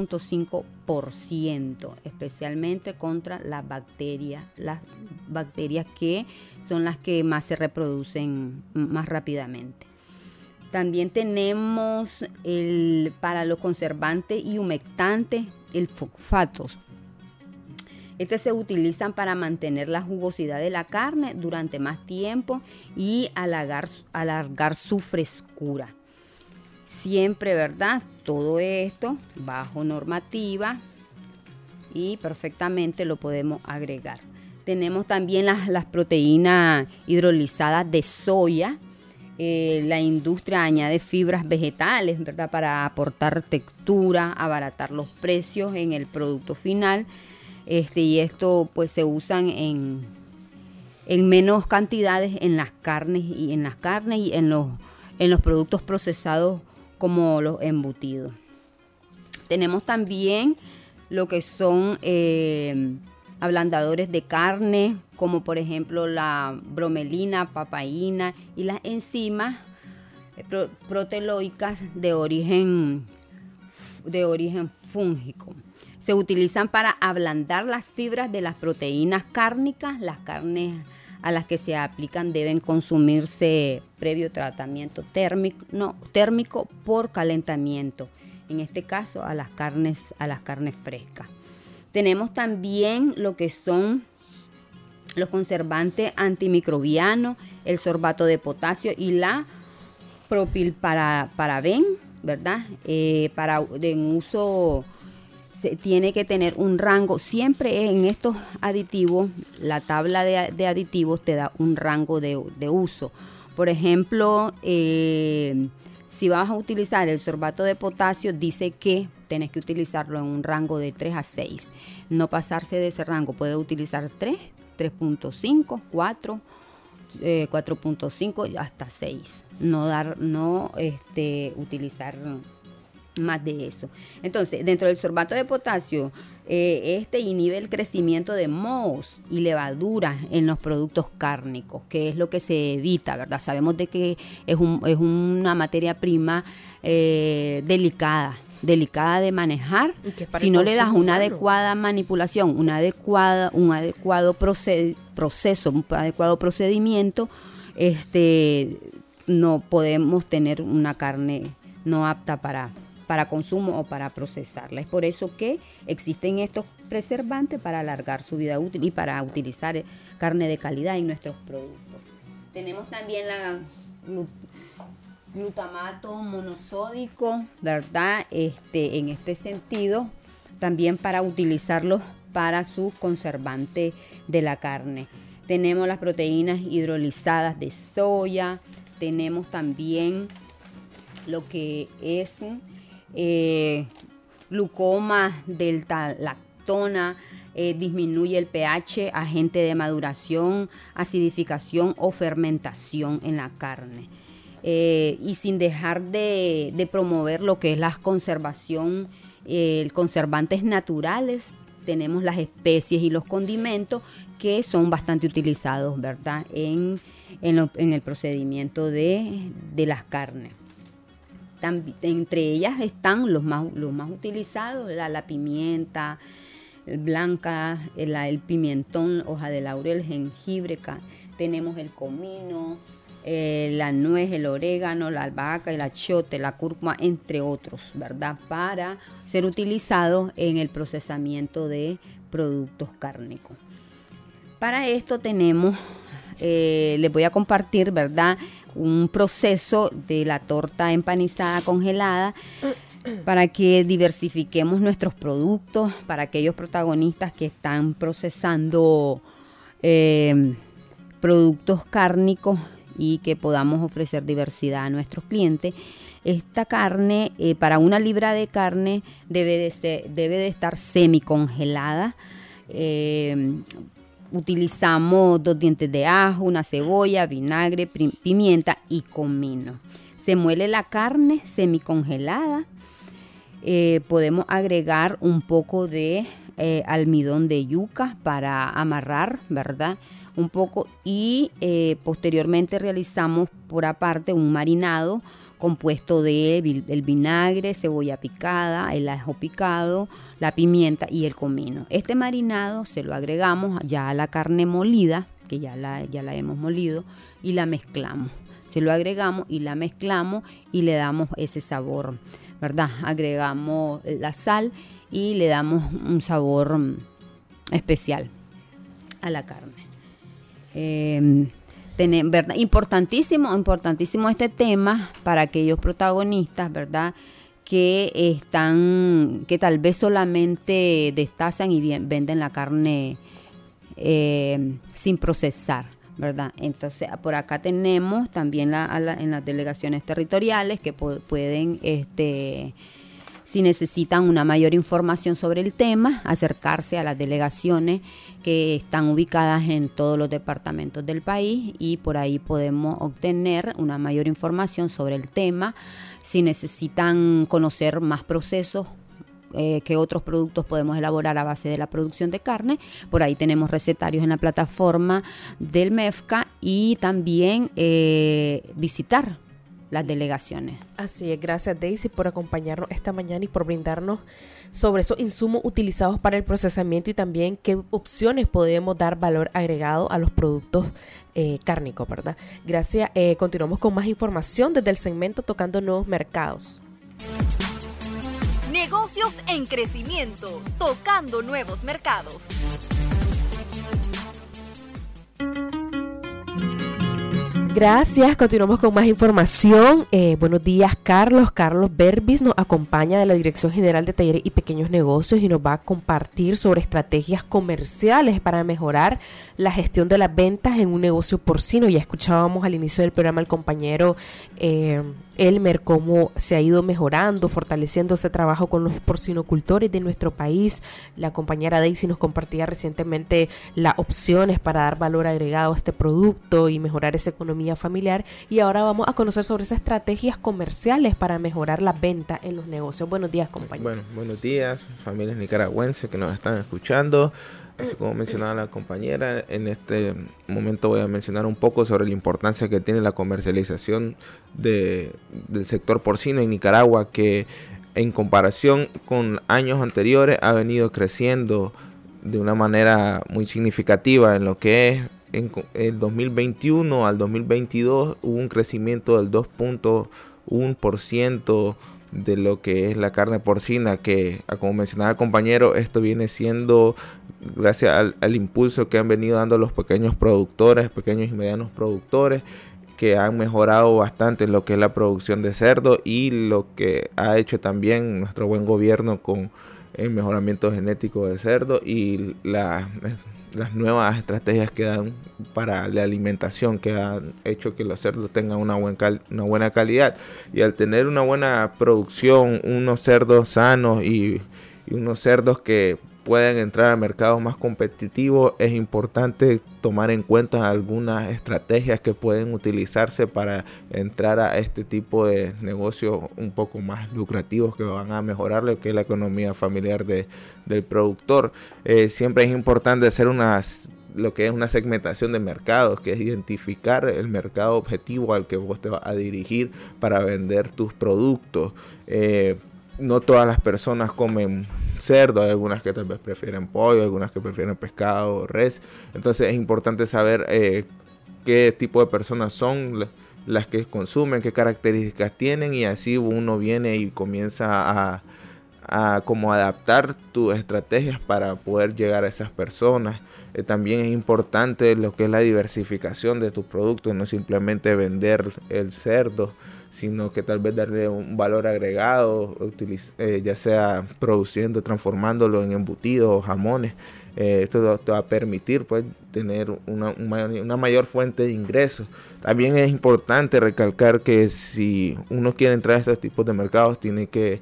0.5%, especialmente contra las bacterias que son las que más se reproducen más rápidamente. También tenemos para los conservantes y humectantes, el fosfatos. Se utilizan para mantener la jugosidad de la carne durante más tiempo y alargar su frescura. Siempre, ¿verdad? Todo esto bajo normativa y perfectamente lo podemos agregar. Tenemos también las proteínas hidrolizadas de soya. La industria añade fibras vegetales, ¿verdad? Para aportar textura, abaratar los precios en el producto final. Y esto pues se usan en menos cantidades en las carnes y en los productos procesados como los embutidos. Tenemos también lo que son ablandadores de carne, como por ejemplo la bromelina, papaína y las enzimas proteoicas de origen fúngico. Se utilizan para ablandar las fibras de las proteínas cárnicas. Las carnes a las que se aplican deben consumirse previo tratamiento térmico por calentamiento. En este caso a las carnes frescas. Tenemos también lo que son los conservantes antimicrobianos, el sorbato de potasio y la propilparaben, ¿verdad? En uso se tiene que tener un rango. Siempre en estos aditivos, la tabla de aditivos te da un rango de uso. Por ejemplo, si si vas a utilizar el sorbato de potasio, dice que tenés que utilizarlo en un rango de 3 a 6. No pasarse de ese rango. Puedes utilizar 3, 3.5, 4, 4.5 hasta 6. No utilizar más de eso. Entonces, dentro del sorbato de potasio, inhibe el crecimiento de mohos y levaduras en los productos cárnicos, que es lo que se evita, ¿verdad? Sabemos de que es una materia prima delicada de manejar. Si no le das una adecuada manipulación, un adecuado procedimiento, no podemos tener una carne no apta para consumo o para procesarla. Es por eso que existen estos preservantes para alargar su vida útil y para utilizar carne de calidad en nuestros productos. Tenemos también la glutamato monosódico, ¿verdad? En este sentido, también para utilizarlo para su conservante de la carne. Tenemos las proteínas hidrolizadas de soya, tenemos también lo que es glucoma delta lactona, disminuye el pH, agente de maduración, acidificación o fermentación en la carne. Y sin dejar de promover lo que es la conservación, conservantes naturales, tenemos las especies y los condimentos que son bastante utilizados, ¿verdad?, en el procedimiento de las carnes. Entre ellas están los más utilizados, la pimienta blanca, el pimentón, hoja de laurel, jengibre, tenemos el comino, la nuez, el orégano, la albahaca, el achiote, la cúrcuma, entre otros, ¿verdad?, para ser utilizados en el procesamiento de productos cárnicos. Para esto tenemos, les voy a compartir, ¿verdad?, un proceso de la torta empanizada congelada para que diversifiquemos nuestros productos para aquellos protagonistas que están procesando productos cárnicos y que podamos ofrecer diversidad a nuestros clientes. Esta carne, para una libra de carne, debe de estar semicongelada. Utilizamos 2 dientes de ajo, una cebolla, vinagre, pimienta y comino. Se muele la carne semicongelada. Podemos agregar un poco de almidón de yuca para amarrar, ¿verdad?, un poco, y posteriormente realizamos por aparte un marinado compuesto de el vinagre, cebolla picada, el ajo picado, la pimienta y el comino. Este marinado se lo agregamos ya a la carne molida, que ya la hemos molido, y la mezclamos. Se lo agregamos y la mezclamos y le damos ese sabor, ¿verdad? Agregamos la sal y le damos un sabor especial a la carne. ¿Verdad? Importantísimo este tema para aquellos protagonistas, ¿verdad?, que tal vez solamente destazan y venden la carne sin procesar, ¿verdad? Entonces, por acá tenemos también en las delegaciones territoriales que pueden, si necesitan una mayor información sobre el tema, acercarse a las delegaciones que están ubicadas en todos los departamentos del país, y por ahí podemos obtener una mayor información sobre el tema. Si necesitan conocer más procesos, qué otros productos podemos elaborar a base de la producción de carne, por ahí tenemos recetarios en la plataforma del MEFCA, y también visitar las delegaciones. Así es, gracias Daisy por acompañarnos esta mañana y por brindarnos sobre esos insumos utilizados para el procesamiento y también qué opciones podemos dar valor agregado a los productos cárnicos, ¿verdad? Gracias. Continuamos con más información desde el segmento Tocando Nuevos Mercados. Negocios en crecimiento, tocando nuevos mercados. Gracias, continuamos con más información. Buenos días, Carlos Berbis nos acompaña de la Dirección General de Talleres y Pequeños Negocios y nos va a compartir sobre estrategias comerciales para mejorar la gestión de las ventas en un negocio porcino. Ya escuchábamos al inicio del programa al compañero Elmer, cómo se ha ido mejorando, fortaleciendo ese trabajo con los porcinocultores de nuestro país. La compañera Daisy nos compartía recientemente las opciones para dar valor agregado a este producto y mejorar esa economía familiar. Y ahora vamos a conocer sobre esas estrategias comerciales para mejorar la venta en los negocios. Buenos días, compañero. Bueno, buenos días, familias nicaragüenses que nos están escuchando. Así como mencionaba la compañera, en este momento voy a mencionar un poco sobre la importancia que tiene la comercialización del sector porcino en Nicaragua, que en comparación con años anteriores ha venido creciendo de una manera muy significativa. En lo que es en el 2021 al 2022 hubo un crecimiento del 2.1% de lo que es la carne porcina, que como mencionaba el compañero, esto viene siendo gracias al impulso que han venido dando los pequeños productores, pequeños y medianos productores, que han mejorado bastante lo que es la producción de cerdo, y lo que ha hecho también nuestro buen gobierno con el mejoramiento genético de cerdo y las nuevas estrategias que dan para la alimentación, que han hecho que los cerdos tengan una buena calidad. Y al tener una buena producción, unos cerdos sanos y unos cerdos que pueden entrar a mercados más competitivos, es importante tomar en cuenta algunas estrategias que pueden utilizarse para entrar a este tipo de negocios un poco más lucrativos, que van a mejorar lo que es la economía familiar del productor. Siempre es importante hacer lo que es una segmentación de mercados, que es identificar el mercado objetivo al que vos te vas a dirigir para vender tus productos. No todas las personas comen cerdo, hay algunas que tal vez prefieren pollo, algunas que prefieren pescado o res. Entonces es importante saber qué tipo de personas son las que consumen, qué características tienen, y así uno viene y comienza a como adaptar tus estrategias para poder llegar a esas personas. También es importante lo que es la diversificación de tus productos, no simplemente vender el cerdo, sino que tal vez darle un valor agregado, ya sea produciendo, transformándolo en embutidos o jamones. Esto te va a permitir pues tener una mayor fuente de ingresos. También es importante recalcar que si uno quiere entrar a estos tipos de mercados, tiene que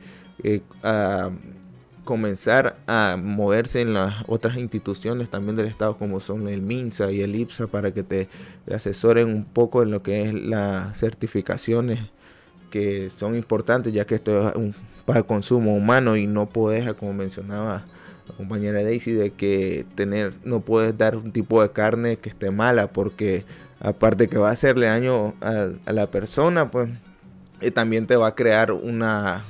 comenzar a moverse en las otras instituciones también del Estado, como son el MINSA y el IPSA, para que te asesoren un poco en lo que es las certificaciones, que son importantes, ya que esto es para consumo humano, y no puedes, como mencionaba la compañera Daisy, de que no puedes dar un tipo de carne que esté mala, porque aparte que va a hacerle daño a la persona, pues también te va a crear una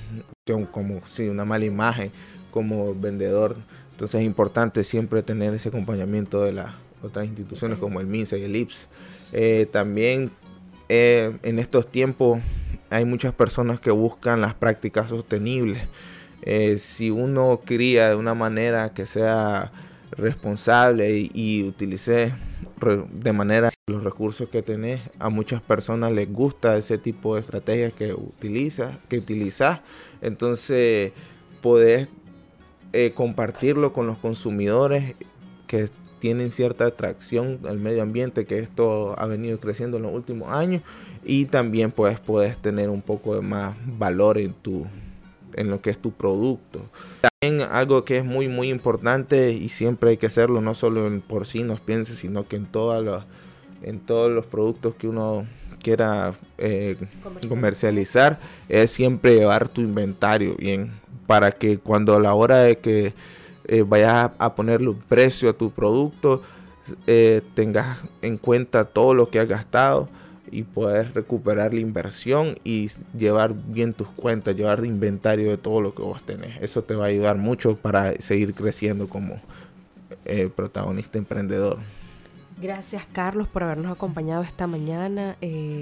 mala imagen como vendedor. Entonces es importante siempre tener ese acompañamiento de las otras instituciones como el MINSA y el IPS. También en estos tiempos hay muchas personas que buscan las prácticas sostenibles. Si uno cría de una manera que sea responsable y utilice de manera los recursos que tenés, a muchas personas les gusta ese tipo de estrategias que utilizas. Entonces podés compartirlo con los consumidores que tienen cierta atracción al medio ambiente, que esto ha venido creciendo en los últimos años, y también pues puedes tener un poco de más valor en lo que es tu producto. También algo que es muy muy importante, y siempre hay que hacerlo, no solo en porcinos, sino que en todos los productos que uno quiera comercializar, es siempre llevar tu inventario bien, para que cuando a la hora de que vayas a ponerle un precio a tu producto, tengas en cuenta todo lo que has gastado y poder recuperar la inversión y llevar bien tus cuentas, llevar de inventario de todo lo que vos tenés. Eso te va a ayudar mucho para seguir creciendo como protagonista emprendedor. Gracias, Carlos, por habernos acompañado esta mañana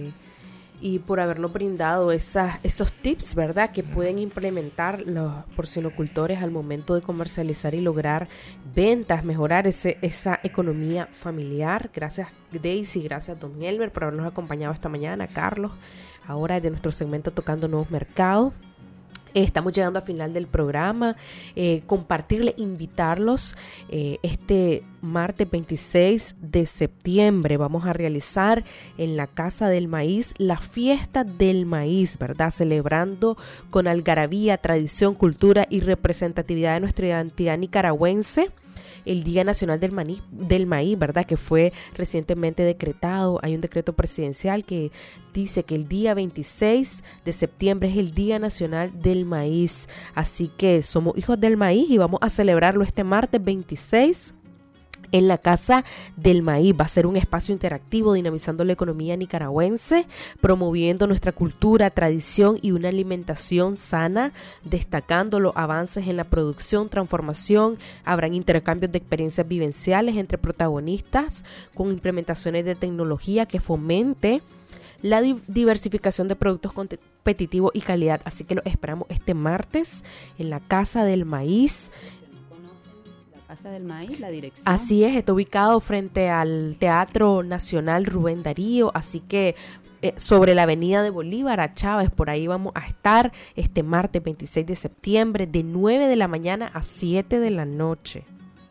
y por habernos brindado esos tips, ¿verdad?, que pueden implementar los porcinocultores al momento de comercializar y lograr ventas, mejorar esa economía familiar. Gracias, Daisy, gracias, don Elmer, por habernos acompañado esta mañana. Carlos, ahora de nuestro segmento Tocando Nuevos Mercados. Estamos llegando al final del programa. Compartirles, invitarlos. Este martes 26 de septiembre vamos a realizar en la Casa del Maíz la fiesta del maíz, ¿verdad? Celebrando con algarabía, tradición, cultura y representatividad de nuestra identidad nicaragüense el Día Nacional del Maíz, ¿verdad? Que fue recientemente decretado. Hay un decreto presidencial que dice que el día 26 de septiembre es el Día Nacional del Maíz. Así que somos hijos del maíz y vamos a celebrarlo este martes 26 en la Casa del Maíz. Va a ser un espacio interactivo dinamizando la economía nicaragüense, promoviendo nuestra cultura, tradición y una alimentación sana, destacando los avances en la producción, transformación. Habrán intercambios de experiencias vivenciales entre protagonistas con implementaciones de tecnología que fomente la diversificación de productos competitivos y calidad. Así que lo esperamos este martes en la Casa del Maíz. Casa del Maíz, la dirección. Así es, está ubicado frente al Teatro Nacional Rubén Darío, así que sobre la avenida de Bolívar a Chávez, por ahí vamos a estar este martes 26 de septiembre de 9 de la mañana a 7 de la noche.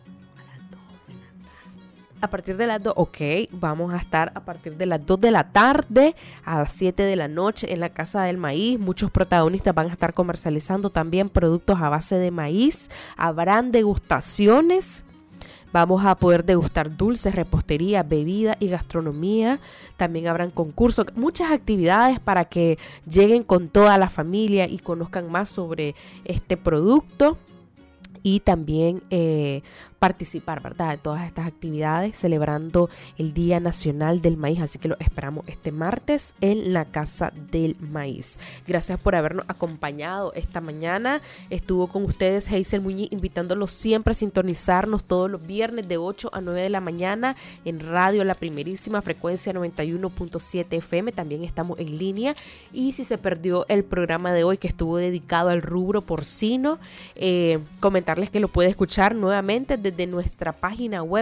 A partir de las 2, vamos a estar a partir de las 2 de la tarde a las 7 de la noche en la Casa del Maíz. Muchos protagonistas van a estar comercializando también productos a base de maíz. Habrán degustaciones. Vamos a poder degustar dulces, repostería, bebida y gastronomía. También habrán concursos, muchas actividades para que lleguen con toda la familia y conozcan más sobre este producto. Y también participar, ¿verdad?, de todas estas actividades celebrando el Día Nacional del Maíz. Así que lo esperamos este martes en la Casa del Maíz. Gracias por habernos acompañado esta mañana. Estuvo con ustedes Hazel Muñiz, invitándolos siempre a sintonizarnos todos los viernes de 8 a 9 de la mañana en radio La Primerísima, frecuencia 91.7 FM. También estamos en línea. Y si se perdió el programa de hoy que estuvo dedicado al rubro porcino, comentarles que lo puede escuchar nuevamente desde nuestra página web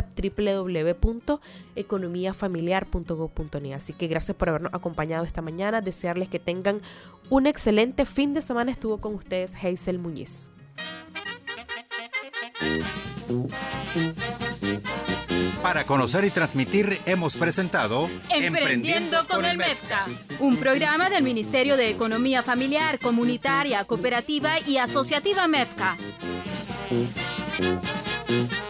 www.economiafamiliar.gov.ni. Así que gracias por habernos acompañado esta mañana. Desearles que tengan un excelente fin de semana. Estuvo con ustedes Hazel Muñiz. Para conocer y transmitir hemos presentado Emprendiendo con el MEFCA, un programa del Ministerio de Economía Familiar, Comunitaria, Cooperativa y Asociativa MEFCA.